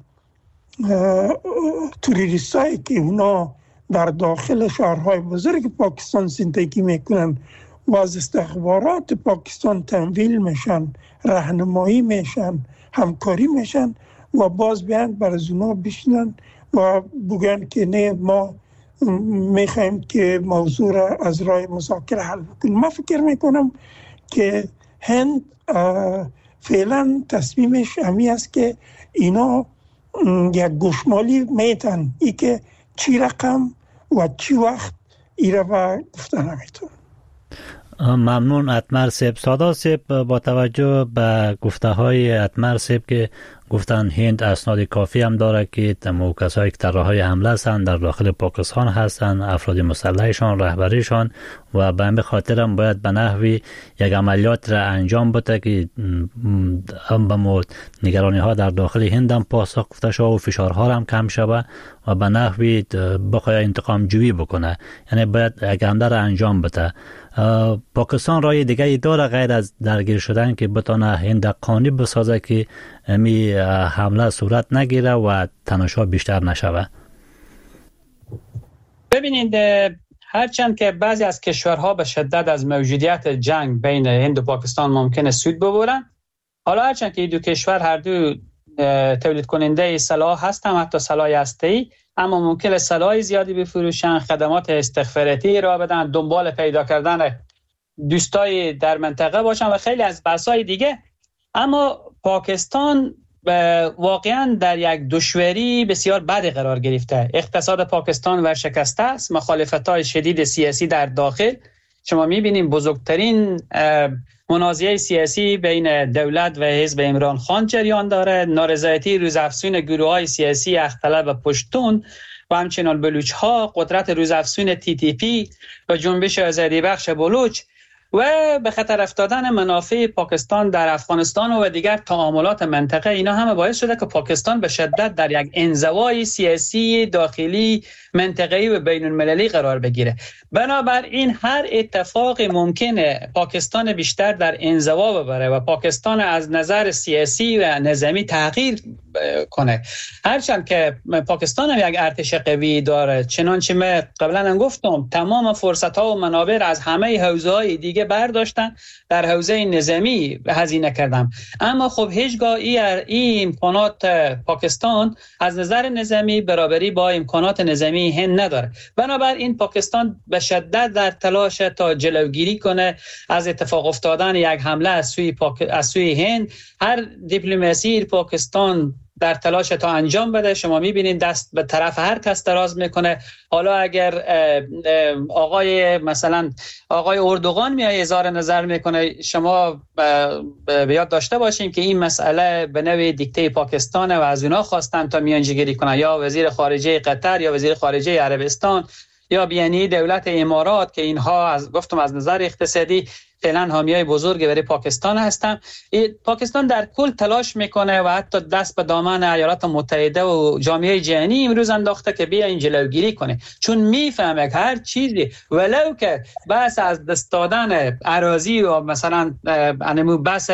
Speaker 6: توریستایی که اونا در داخل شهرهای بزرگ پاکستان زندگی میکنن و از استخبارات پاکستان تمویل میشن، راهنمایی میشن، همکاری میشن و باز بیان بر از اونا بشنن و بگن که نه ما میخوایم که موضوع را از راه مذاکره حل بکنیم. من فکر میکنم که هند فعلا تصمیمش همی است که اینا یک گوشمالی میتن، ای که چی رقم و چی وقت ایره و گفته نمیتون.
Speaker 3: ممنون اتمر صاحب. سادا صاحب، با توجه به گفته های اتمر صاحب که گفتن هند اسناد کافی هم داره که تمام کسایی که در راه حمله هستند در داخل پاکستان هستند، افراد مسلحشان، رهبریشان، و به همین خاطر هم باید به نحوی یک عملیات را انجام بده که هم به نگرانی ها در داخل هند هم پاسخ گفته شود و فشارها هم کم شود و به نحوی بخواد انتقام جویی بکنه. یعنی باید یک حمله را انجام بده. پاکستان رای دیگه داره غیر از درگیر شدن که بتونه هند قانی بسازه که می حمله صورت نگیره و تنش‌ها بیشتر نشوه؟
Speaker 5: ببینید، هرچند که بعضی از کشورها به شدت از موجودیت جنگ بین هند و پاکستان ممکنه سود ببرن، حالا هرچند که این دو کشور هر دو تولید کننده سلاح هستن، حتی سلاح هسته‌ای، اما ممکنه سلاح زیادی بفروشن، خدمات استخباراتی را بدن، دنبال پیدا کردن دوستای در منطقه باشن و خیلی از بحث‌های دیگه. اما پاکستان واقعا در یک دشواری بسیار بدی قرار گرفته. اقتصاد پاکستان ورشکسته است، مخالفت‌های شدید سیاسی در داخل. شما می‌بینید بزرگترین منازعه سیاسی بین دولت و حزب عمران خان جریان داره، نارضایتی روزافزون گروه‌های سیاسی اختلاف پشتون و همچنان بلوچ‌ها، قدرت روزافزون TTP و جنبش آزادی بخش بلوچ و به خطر افتادن منافع پاکستان در افغانستان و دیگر تعاملات منطقه، اینا همه باعث شده که پاکستان به شدت در یک انزوای سیاسی داخلی منطقه‌ای و بین المللی قرار بگیره. بنابراین هر اتفاق ممکنه پاکستان بیشتر در انزوا ببره و پاکستان از نظر سیاسی و نظامی تغییر کنه. هرچند که پاکستان هم یک ارتش قوی داره، چنانچه من قبلا هم گفتم تمام فرصت‌ها و منابع از همه حوزه‌های دیگه برداشتن، در حوزه نظامی هزینه کردن. اما خب هیچگاه این امکانات پاکستان از نظر نظامی برابری با امکانات نظامی هند نداره. بنابراین پاکستان به شدت در تلاش تا جلوگیری کنه از اتفاق افتادن یک حمله از سوی هند. هر دیپلماسی پاکستان در تلاش تا انجام بده. شما میبینید دست به طرف هر کس دراز میکنه. حالا اگر مثلا آقای اردوغان میای اظهار نظر میکنه، شما به یاد داشته باشین که این مسئله به نوع دیکته پاکستانه و از اونا خواستن تا میانجیگری کنه، یا وزیر خارجه قطر یا وزیر خارجه عربستان یا بیانیه دولت امارات که اینها از نظر اقتصادی فعلا حامیای بزرگی برای پاکستان هستند. پاکستان در کل تلاش میکنه و حتی دست به دامن ایالات متحده و جامعه جهانی امروز انداخته که بیا این جلوگیری کنه، چون میفهمه که هر چیزی ولو که بحث از دست دادن اراضی و مثلا بحث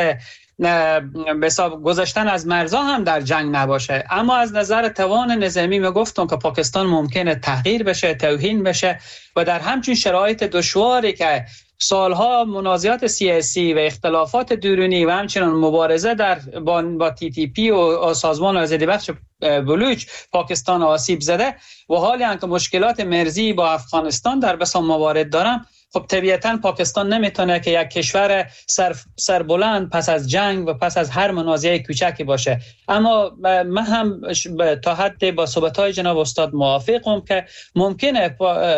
Speaker 5: حساب گذاشتن از مرزها هم در جنگ نباشه، اما از نظر توان نظامی گفتم که پاکستان ممکنه تغییر بشه، توهین بشه و در همچین شرایط دشواری که سالها منازعات سیاسی و اختلافات درونی و همچنین مبارزه با TTP و سازمان آزادی بخش بلوچ پاکستان آسیب زده و حالی که مشکلات مرزی با افغانستان در بسیار موارد دارم، خب طبیعتاً پاکستان نمیتونه که یک کشور سربلند پس از جنگ و پس از هر منازعه کوچکی باشه. اما من هم تا حد با صحبت‌های جناب استاد موافقم که ممکنه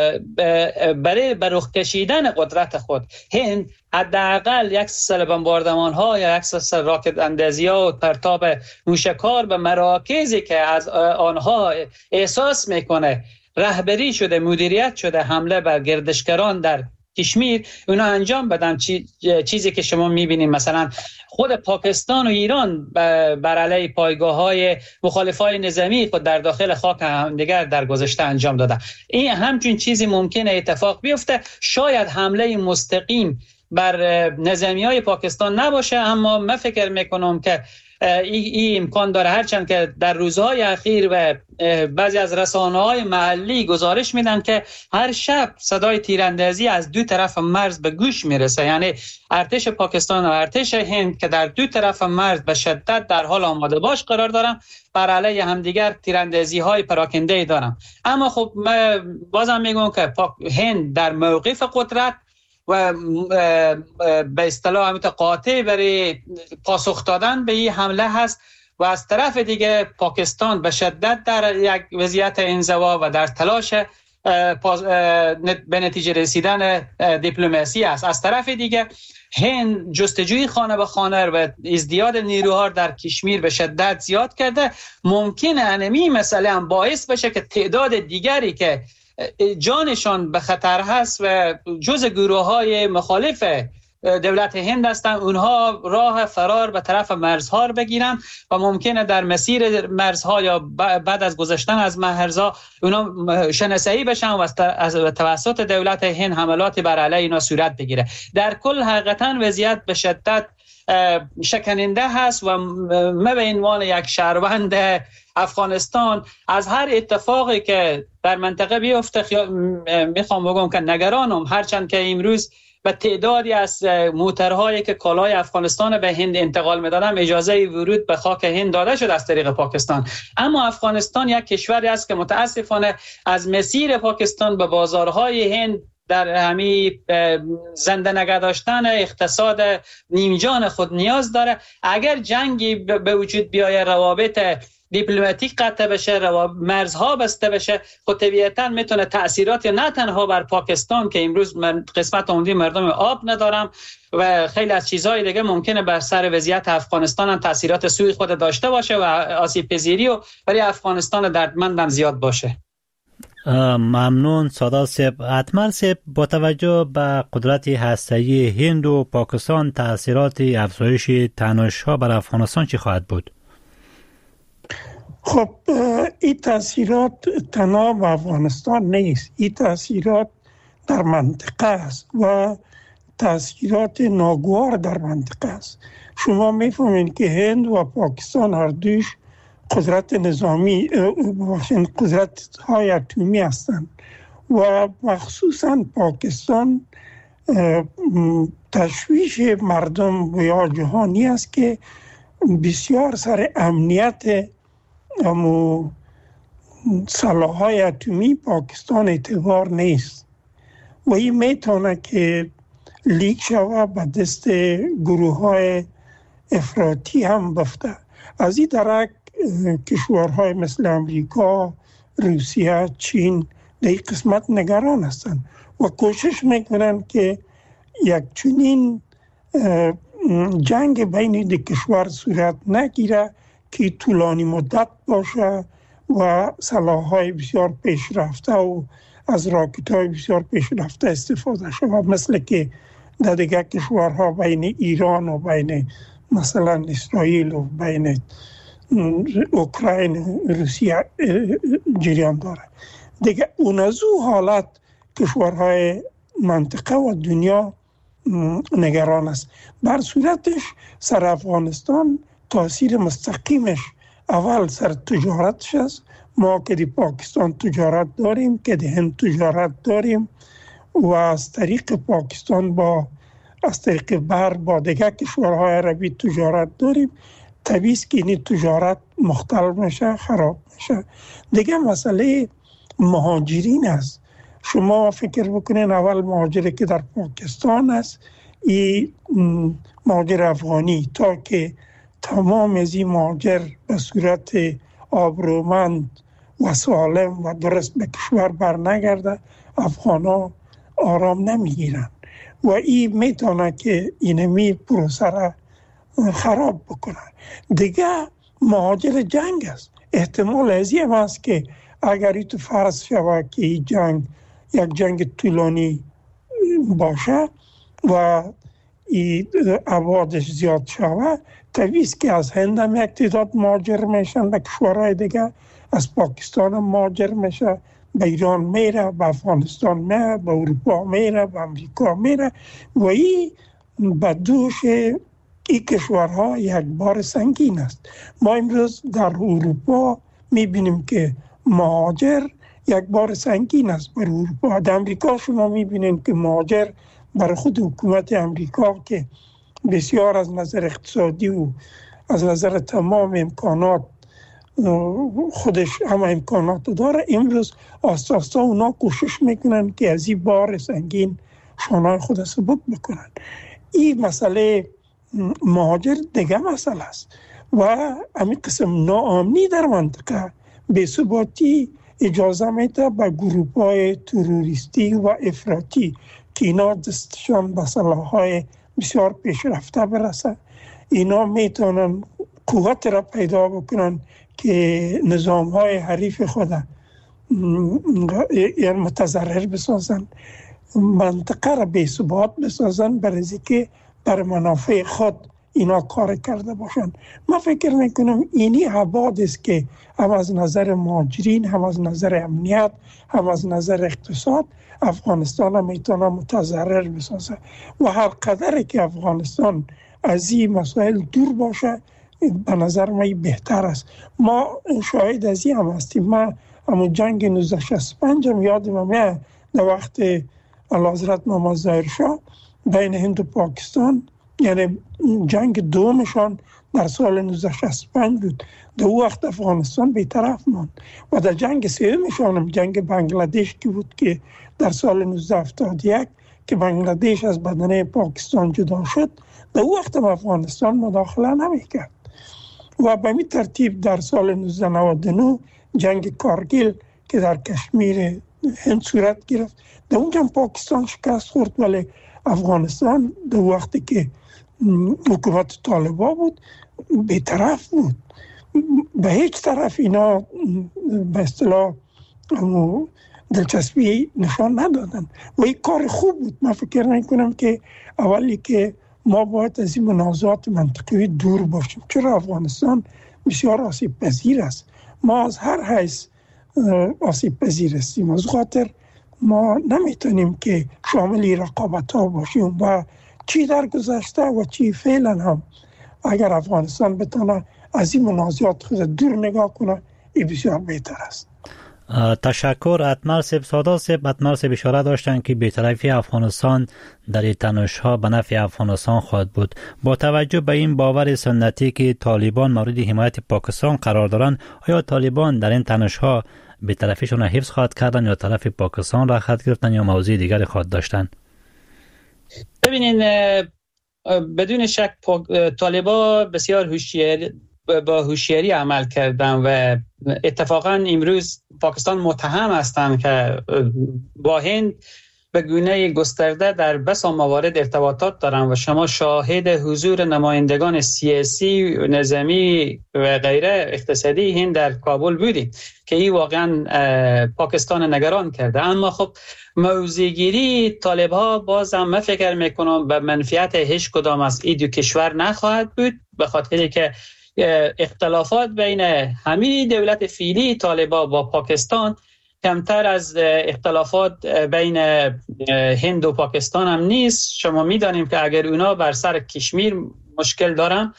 Speaker 5: برای برخ کشیدن قدرت خود هند حداقل یک سلسله بمباردمان‌ها یا یک سلسله راکت اندازی‌ها و پرتاب موشک‌ها به مراکزی که از آنها احساس میکنه رهبری شده، مدیریت شده حمله بر گردشگران در کشمیر، اونا انجام بدن. چیزی که شما میبینید مثلا خود پاکستان و ایران بر علیه پایگاه‌های مخالفای نظامی خود در داخل خاک همدیگر در گذشته انجام داده. این همچین چیزی ممکنه اتفاق بیفته. شاید حمله مستقیم بر نظامیای پاکستان نباشه، اما من فکر میکنم که این امکان داره، هرچند که در روزهای اخیر و بعضی از رسانه‌های محلی گزارش میدن که هر شب صدای تیراندازی از دو طرف مرز به گوش میرسه، یعنی ارتش پاکستان و ارتش هند که در دو طرف مرز به شدت در حال آماده باش قرار دارن بر علیه همدیگر تیراندازی‌های پراکنده دارن. اما خب بازم میگم که هند در موقف قدرت و به اصطلاح همین قاطع برای پاسخ دادن به این حمله هست و از طرف دیگه پاکستان به شدت در یک وضعیت انزوا و در تلاش به نتیجه رسیدن دیپلماسی است. از طرف دیگه هند جستجوی خانه به خانه و ازدیاد نیروها در کشمیر به شدت زیاد کرده. ممکنه انمی مسئله هم باعث بشه که تعداد دیگری که جانشان به خطر هست و جز گروه‌های مخالف دولت هند هستن، اونها راه فرار به طرف مرزها رو بگیرن و ممکنه در مسیر مرزها یا بعد از گذشتن از مرزها اونا شناسایی بشن و از توسط دولت هند حملاتی بر علیه اینا صورت بگیره. در کل حقیقتا وضعیت به شدت شکننده هست و من به عنوان یک شهروند افغانستان از هر اتفاقی که در منطقه بیفته میخوام بگم که نگرانم، هرچند که امروز به تعدادی از موترهایی که کالای افغانستان به هند انتقال میدادن اجازه ورود به خاک هند داده شد از طریق پاکستان، اما افغانستان یک کشوری است که متاسفانه از مسیر پاکستان به بازارهای هند در همی زنده نگه داشتن اقتصاد نیمجان خود نیاز داره. اگر جنگی به وجود بیاید، روابط دیپلماتیک قطع بشه، مرزها بسته بشه، خود طبیعتاً میتونه تأثیراتی نه تنها بر پاکستان که امروز من قسمت عمده مردم آب ندارم و خیلی از چیزهای دیگه ممکنه بر سر وضعیت افغانستان هم تأثیرات سوی خود داشته باشه و آسیب پذیری و برای افغانستان دردمندم زیاد باشه.
Speaker 3: ممنون سادات صاحب. اتمر صاحب، با توجه به قدرت هسته‌ای هند و پاکستان تأثیرات افزایش تنش‌ها بر افغانستان چی خواهد بود؟
Speaker 6: خب این تأثیرات تنها به افغانستان نیست، این تأثیرات در منطقه است و تأثیرات ناگوار در منطقه است. شما میفهمید که هند و پاکستان هر دوش قدرت نظامی قدرت های اتمی هستند و مخصوصا پاکستان تشویش مردم و یا جهانی است که بسیار سر امنیت سلاح‌های اتمی پاکستان اعتبار نیست و این میتونه که لیک شود به دست گروه‌های افراطی هم بفته. از این طرف کشورهای مثل امریکا، روسیه، چین در این قسمت نگران هستند و کوشش میکنن که یک چنین جنگ بین دو کشور صورت نگیره که طولانی مدت باشه و سلاح‌های بسیار پیشرفته و از راکت‌های بسیار پیشرفته استفاده شود، مثل که در دیگر کشورها بین ایران و بین مثلا اسرائیل و بین اوکراین روسیه جریان داره. دیگه اون از او حالت کشورهای منطقه و دنیا نگران است. بر صورتش سر افغانستان تاثیر مستقیمش اول سر تجارتش است. ما که دی پاکستان تجارت داریم، که دی هند تجارت داریم و از طریق پاکستان از طریق بر با دیگر کشورهای عربی تجارت داریم. طبیعی است که این تجارت مختل میشه، خراب میشه. دیگه مسئله مهاجرین است. شما فکر بکنین اول مهاجری که در پاکستان است، این مهاجر افغانی، تا که تمام از این مهاجر به صورت آبرومند و سالم و درست به کشور برنگرده، افغانا آرام نمیگیرن و این میتونه که اینمی پروسه را خراب بکنه. دیگه مهاجر جنگ است. احتمال از این است که اگر این تو فرض شود که این جنگ یک جنگ طولانی باشه و ابعادش زیاد شود، طبیعی است که از هند هم یک تعداد مهاجر میشن به کشورهای دیگه، از پاکستان هم مهاجر میشه، به ایران میره، به افغانستان میره، به اروپا میره، به امریکا میره و این به دوش این کشورها یک بار سنگین است. ما امروز در اروپا میبینیم که مهاجر یک بار سنگین است بر اروپا. در امریکا شما میبینید که مهاجر برای خود حکومت امریکا که بسیار از نظر اقتصادی و از نظر تمام امکانات خودش همه امکانات داره، امروز آساسا اونا کوشش میکنن که از این بار سنگین شانه خود سبک بکنن. این مسئله مهاجر دیگه مسئله است و همین قسم ناامنی در منطقه بی‌ثباتی اجازه میده به گروه‌های تروریستی و افراطی که اینا دستشان به سلاح‌های بسیار پیشرفته برسه. اینا میتونن قوت را پیدا بکنن که نظام‌های حریف خود متضرر بسازن، منطقه را بی‌ثبات بسازن، برای که بر منافع خود اینا کار کرده باشن. من فکر میکنم اینی ابعاد است که هم از نظر مهاجرین، هم از نظر امنیت، هم از نظر اقتصاد افغانستان هم میتونه متضرر بسازه و هر قدر که افغانستان از این مسائل دور باشه به نظر من بهتر است. ما شاهد از این هم هستیم. ما همون جنگ 1965 هم یادم میاد در وقت اعلیحضرت محمد ظاهر شاه بین هند و پاکستان، یعنی جنگ دومشان در سال 1965 بود. در اون وقت افغانستان بی‌طرف ماند و در جنگ سومشان هم جنگ بنگلادش که بود که در سال 1971 که بنگلادش از بدنه پاکستان جدا شد، در اون وقت افغانستان مداخله نمیکرد و به این ترتیب در سال 1999 جنگ کارگیل که در کشمیر هند صورت گرفت، در اونجا پاکستان شکست خورد، ولی افغانستان در وقتی که حکومت طالبان بود بی‌طرف بود، به هیچ طرف اینا به اصطلاح دلچسپی نشان ندادن و این کار خوب بود. من فکر نکنم که اولی که ما باید از این منازعات منطقی دور باشیم، چرا افغانستان بسیار آسیب پذیر است. ما از هر حیث آسیب پذیر هستیم، از خاطر ما نمیتونیم که شامل رقابت ها باشیم و چی در گذشته و چی فعلا هم اگر افغانستان بتونه از این منازعات خود دور نگاه کنه این بسیار بهتر است.
Speaker 3: تشکر. اتمر صاحب سادا صاحب اشاره داشتن که بی‌طرفی افغانستان در این تنش‌ها به نفع افغانستان خواهد بود. با توجه به این باور سنتی که طالبان مورد حمایت پاکستان قرار دارند، آیا طالبان در این تنش‌ها بی‌طرفیشون را حفظ خواهد کردن یا طرف پاکستان را خواهد گرفتن یا موضوع دیگری خواهد داشتن؟
Speaker 5: ببینین بدون شک طالبان بسیار با هوشیاری عمل کردن و اتفاقا امروز پاکستان متهم هستند که با هند به گونه گسترده در بسا موارد ارتباطات دارم و شما شاهد حضور نمایندگان سیاسی، نظامی و غیره اقتصادی هند در کابل بودیم که این واقعا پاکستان نگران کرده. اما خب موضع‌گیری طالب ها بازم من فکر میکنم به منفعت هیچ کدام از این دو کشور نخواهد بود، به خاطری که اختلافات بین همین دولت فعلی طالبا با پاکستان کمتر از اختلافات بین هند و پاکستان هم نیست. شما میدانیم که اگر اونا بر سر کشمیر مشکل دارن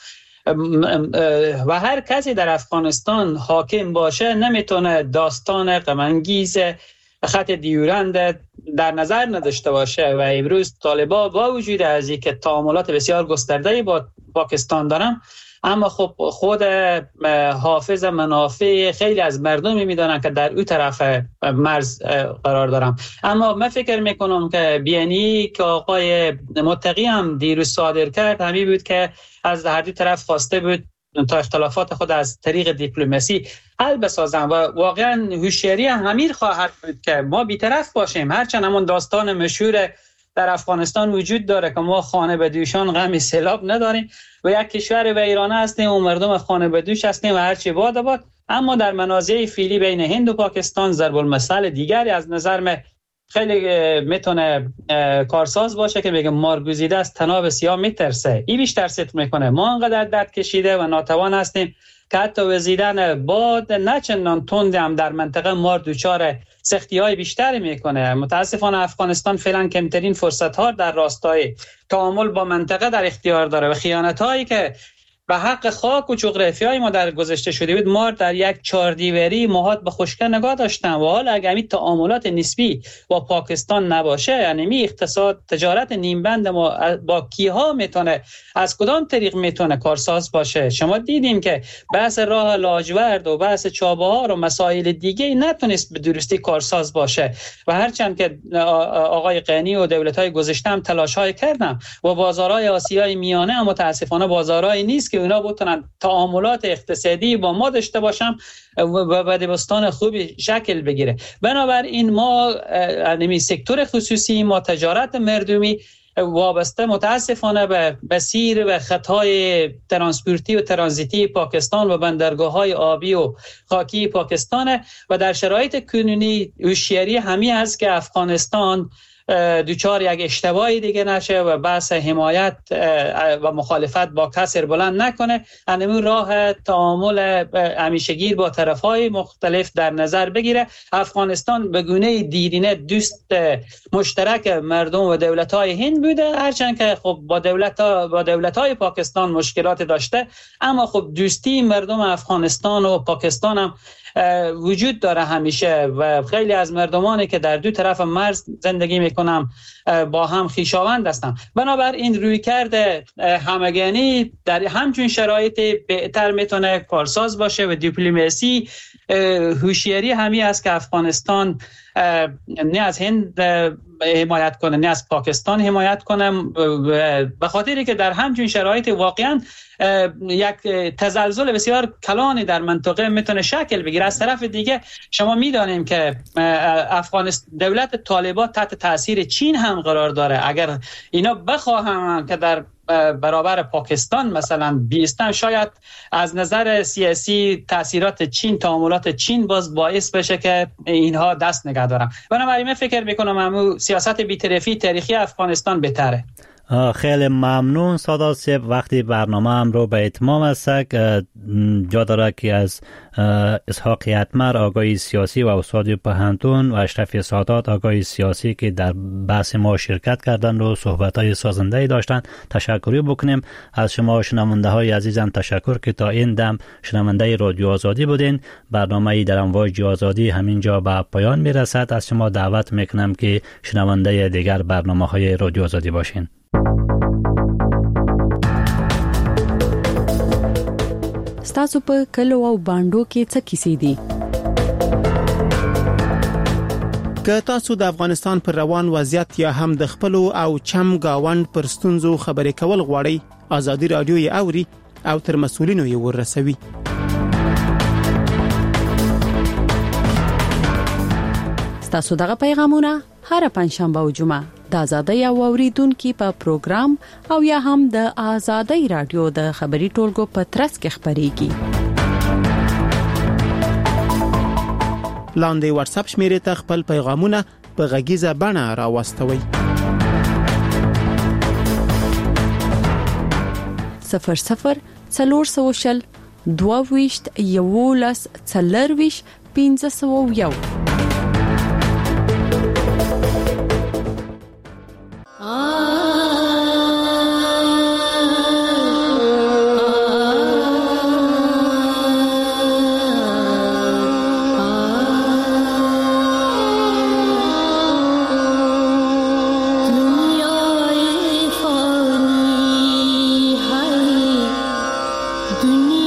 Speaker 5: و هر کسی در افغانستان حاکم باشه نمیتونه داستان غم انگیز خط دیورند در نظر نداشته باشه و امروز طالبا با وجود از اینکه تعاملات بسیار گسترده با پاکستان دارن، اما خب خود حافظ منافع خیلی از مردمی میدانن که در اون طرف مرز قرار دارم. اما من فکر میکنم که بیانی که آقای متقی هم دیروز صادر کرد همین بود که از هر دو طرف خواسته بود تا اختلافات خود از طریق دیپلماسی حل بسازن و واقعا هوشیاری همین خواهد بود که ما بی‌طرف باشیم. هرچند همون داستان مشهور در افغانستان وجود داره که ما خانه به دوشان غم سیلاب نداریم و یک کشور ویرانه هستیم و مردم خانه به دوش هستیم و هرچی باد، اما در منازعه فعلی بین هند و پاکستان ضرب المثل دیگری از نظر من خیلی میتونه کارساز باشه که بگم مارگزیده از طناب سیاه میترسه. این بیشتر ست میکنه ما انقدر درد کشیده و ناتوان هستیم که حتی وزیدن باد نچندان تند هم در منطقه مار دوچار سختی‌های بیشتری میکنه. متاسفانه افغانستان فعلا کمترین فرصت‌ها در راستای تعامل با منطقه در اختیار داره و خیانت‌هایی که به حق خاک و جغرافیای ما در گذشته شده بود ما در یک چاردیوری محاط به خشکه نگاه داشتن و حالا اگر این تعاملات نسبی با پاکستان نباشه، یعنی می اقتصاد تجارت نیمبند ما با کیها میتونه از کدام طریق میتونه کارساز باشه؟ شما دیدیم که بحث راه لاجورد و بحث چابهار و مسائل دیگه نتونست به درستی کارساز باشه و هرچند که آقای غنی و دولت‌های گذشته هم تلاش‌های کردن و بازارهای آسیای میانه هم متاسفانه بازارهای نیست که اونا بتونن تعاملات اقتصادی با ما داشته باشن و بدبستان خوبی شکل بگیره. بنابراین ما یعنی سکتور خصوصی، ما تجارت مردمی وابسته متاسفانه به مسیر و خطای ترانسپورتی و ترانزیتی پاکستان و بندرگاه‌های آبی و خاکی پاکستان و در شرایط کنونی هوشیاری همین است که افغانستان دوچار یک اشتباهی دیگه نشه و بحث حمایت و مخالفت با کسر بلند نکنه، همین راه تعامل همیشگیر با طرفهای مختلف در نظر بگیره. افغانستان به گونه دیرینه دوست مشترک مردم و دولت‌های هند بوده، هرچند که خب با دولت‌های پاکستان مشکلات داشته، اما خب دوستی مردم افغانستان و پاکستان هم وجود داره همیشه و خیلی از مردمانی که در دو طرف مرز زندگی میکنم با هم خویشاوند هستن. بنابراین رویکرد همگانی در همچون شرایط بهتر میتونه کارساز باشه و دیپلماسی هوشیاری همین است که افغانستان نه از هند حمایت کنه نه از پاکستان حمایت کنه، به خاطری که در همچون شرایط واقعا یک تزلزل بسیار کلانی در منطقه میتونه شکل بگیره. از طرف دیگه شما میدانیم که افغانستان دولت طالبان تحت تاثیر چین هم قرار داره. اگر اینا بخواهم که در برابر پاکستان مثلا بیستن، شاید از نظر سیاسی تاثیرات چین، تعاملات چین باز باعث بشه که اینها دست نگه دارن. بنابراین من فکر میکنم همون سیاست بی‌طرفی تاریخی افغانستان بهتره.
Speaker 3: خیلی ممنون سادات صاحب. وقتی برنامه هم رو به اتمام رسید، جا داره که از اسحاق یتمر آگاهی سیاسی و استاد پوهنتون و اشرف سادات آگاهی سیاسی که در بحث ما شرکت کردن و صحبت‌های سازنده‌ای داشتن تشکری بکنیم. از شما شنونده های عزیزم تشکر که تا این دم شنونده رادیو آزادی بودین. برنامه در امواج آزادی همینجا به پایان میرسد. از شما دعوت میکنم که شنونده دیگر برنامه‌های رادیو آزادی باشین.
Speaker 2: ستاسو په کلو او باندو کې څه کیسې دي؟
Speaker 7: که تاسو د افغانستان پر روان وضعیت یا هم د خپل او چم گاوند پر ستونزو خبرې کول غواړئ، آزادي رادیو یې اوري او تر مسؤلینو یې ورسوي.
Speaker 2: ستاسو دغه پیغامونه هر پنځشنبه او جمعه د آزادۍ او اوریدونکو په پروګرام او یا هم د آزادۍ رادیو د خبري ټولګو په ترڅ کې خبريږي.
Speaker 7: لاندې واتس اپ شمیرې ته خپل پیغامونه په غږیزه بڼه راوستوئ.
Speaker 2: 00 400 22 11 40 501.
Speaker 8: दुनिया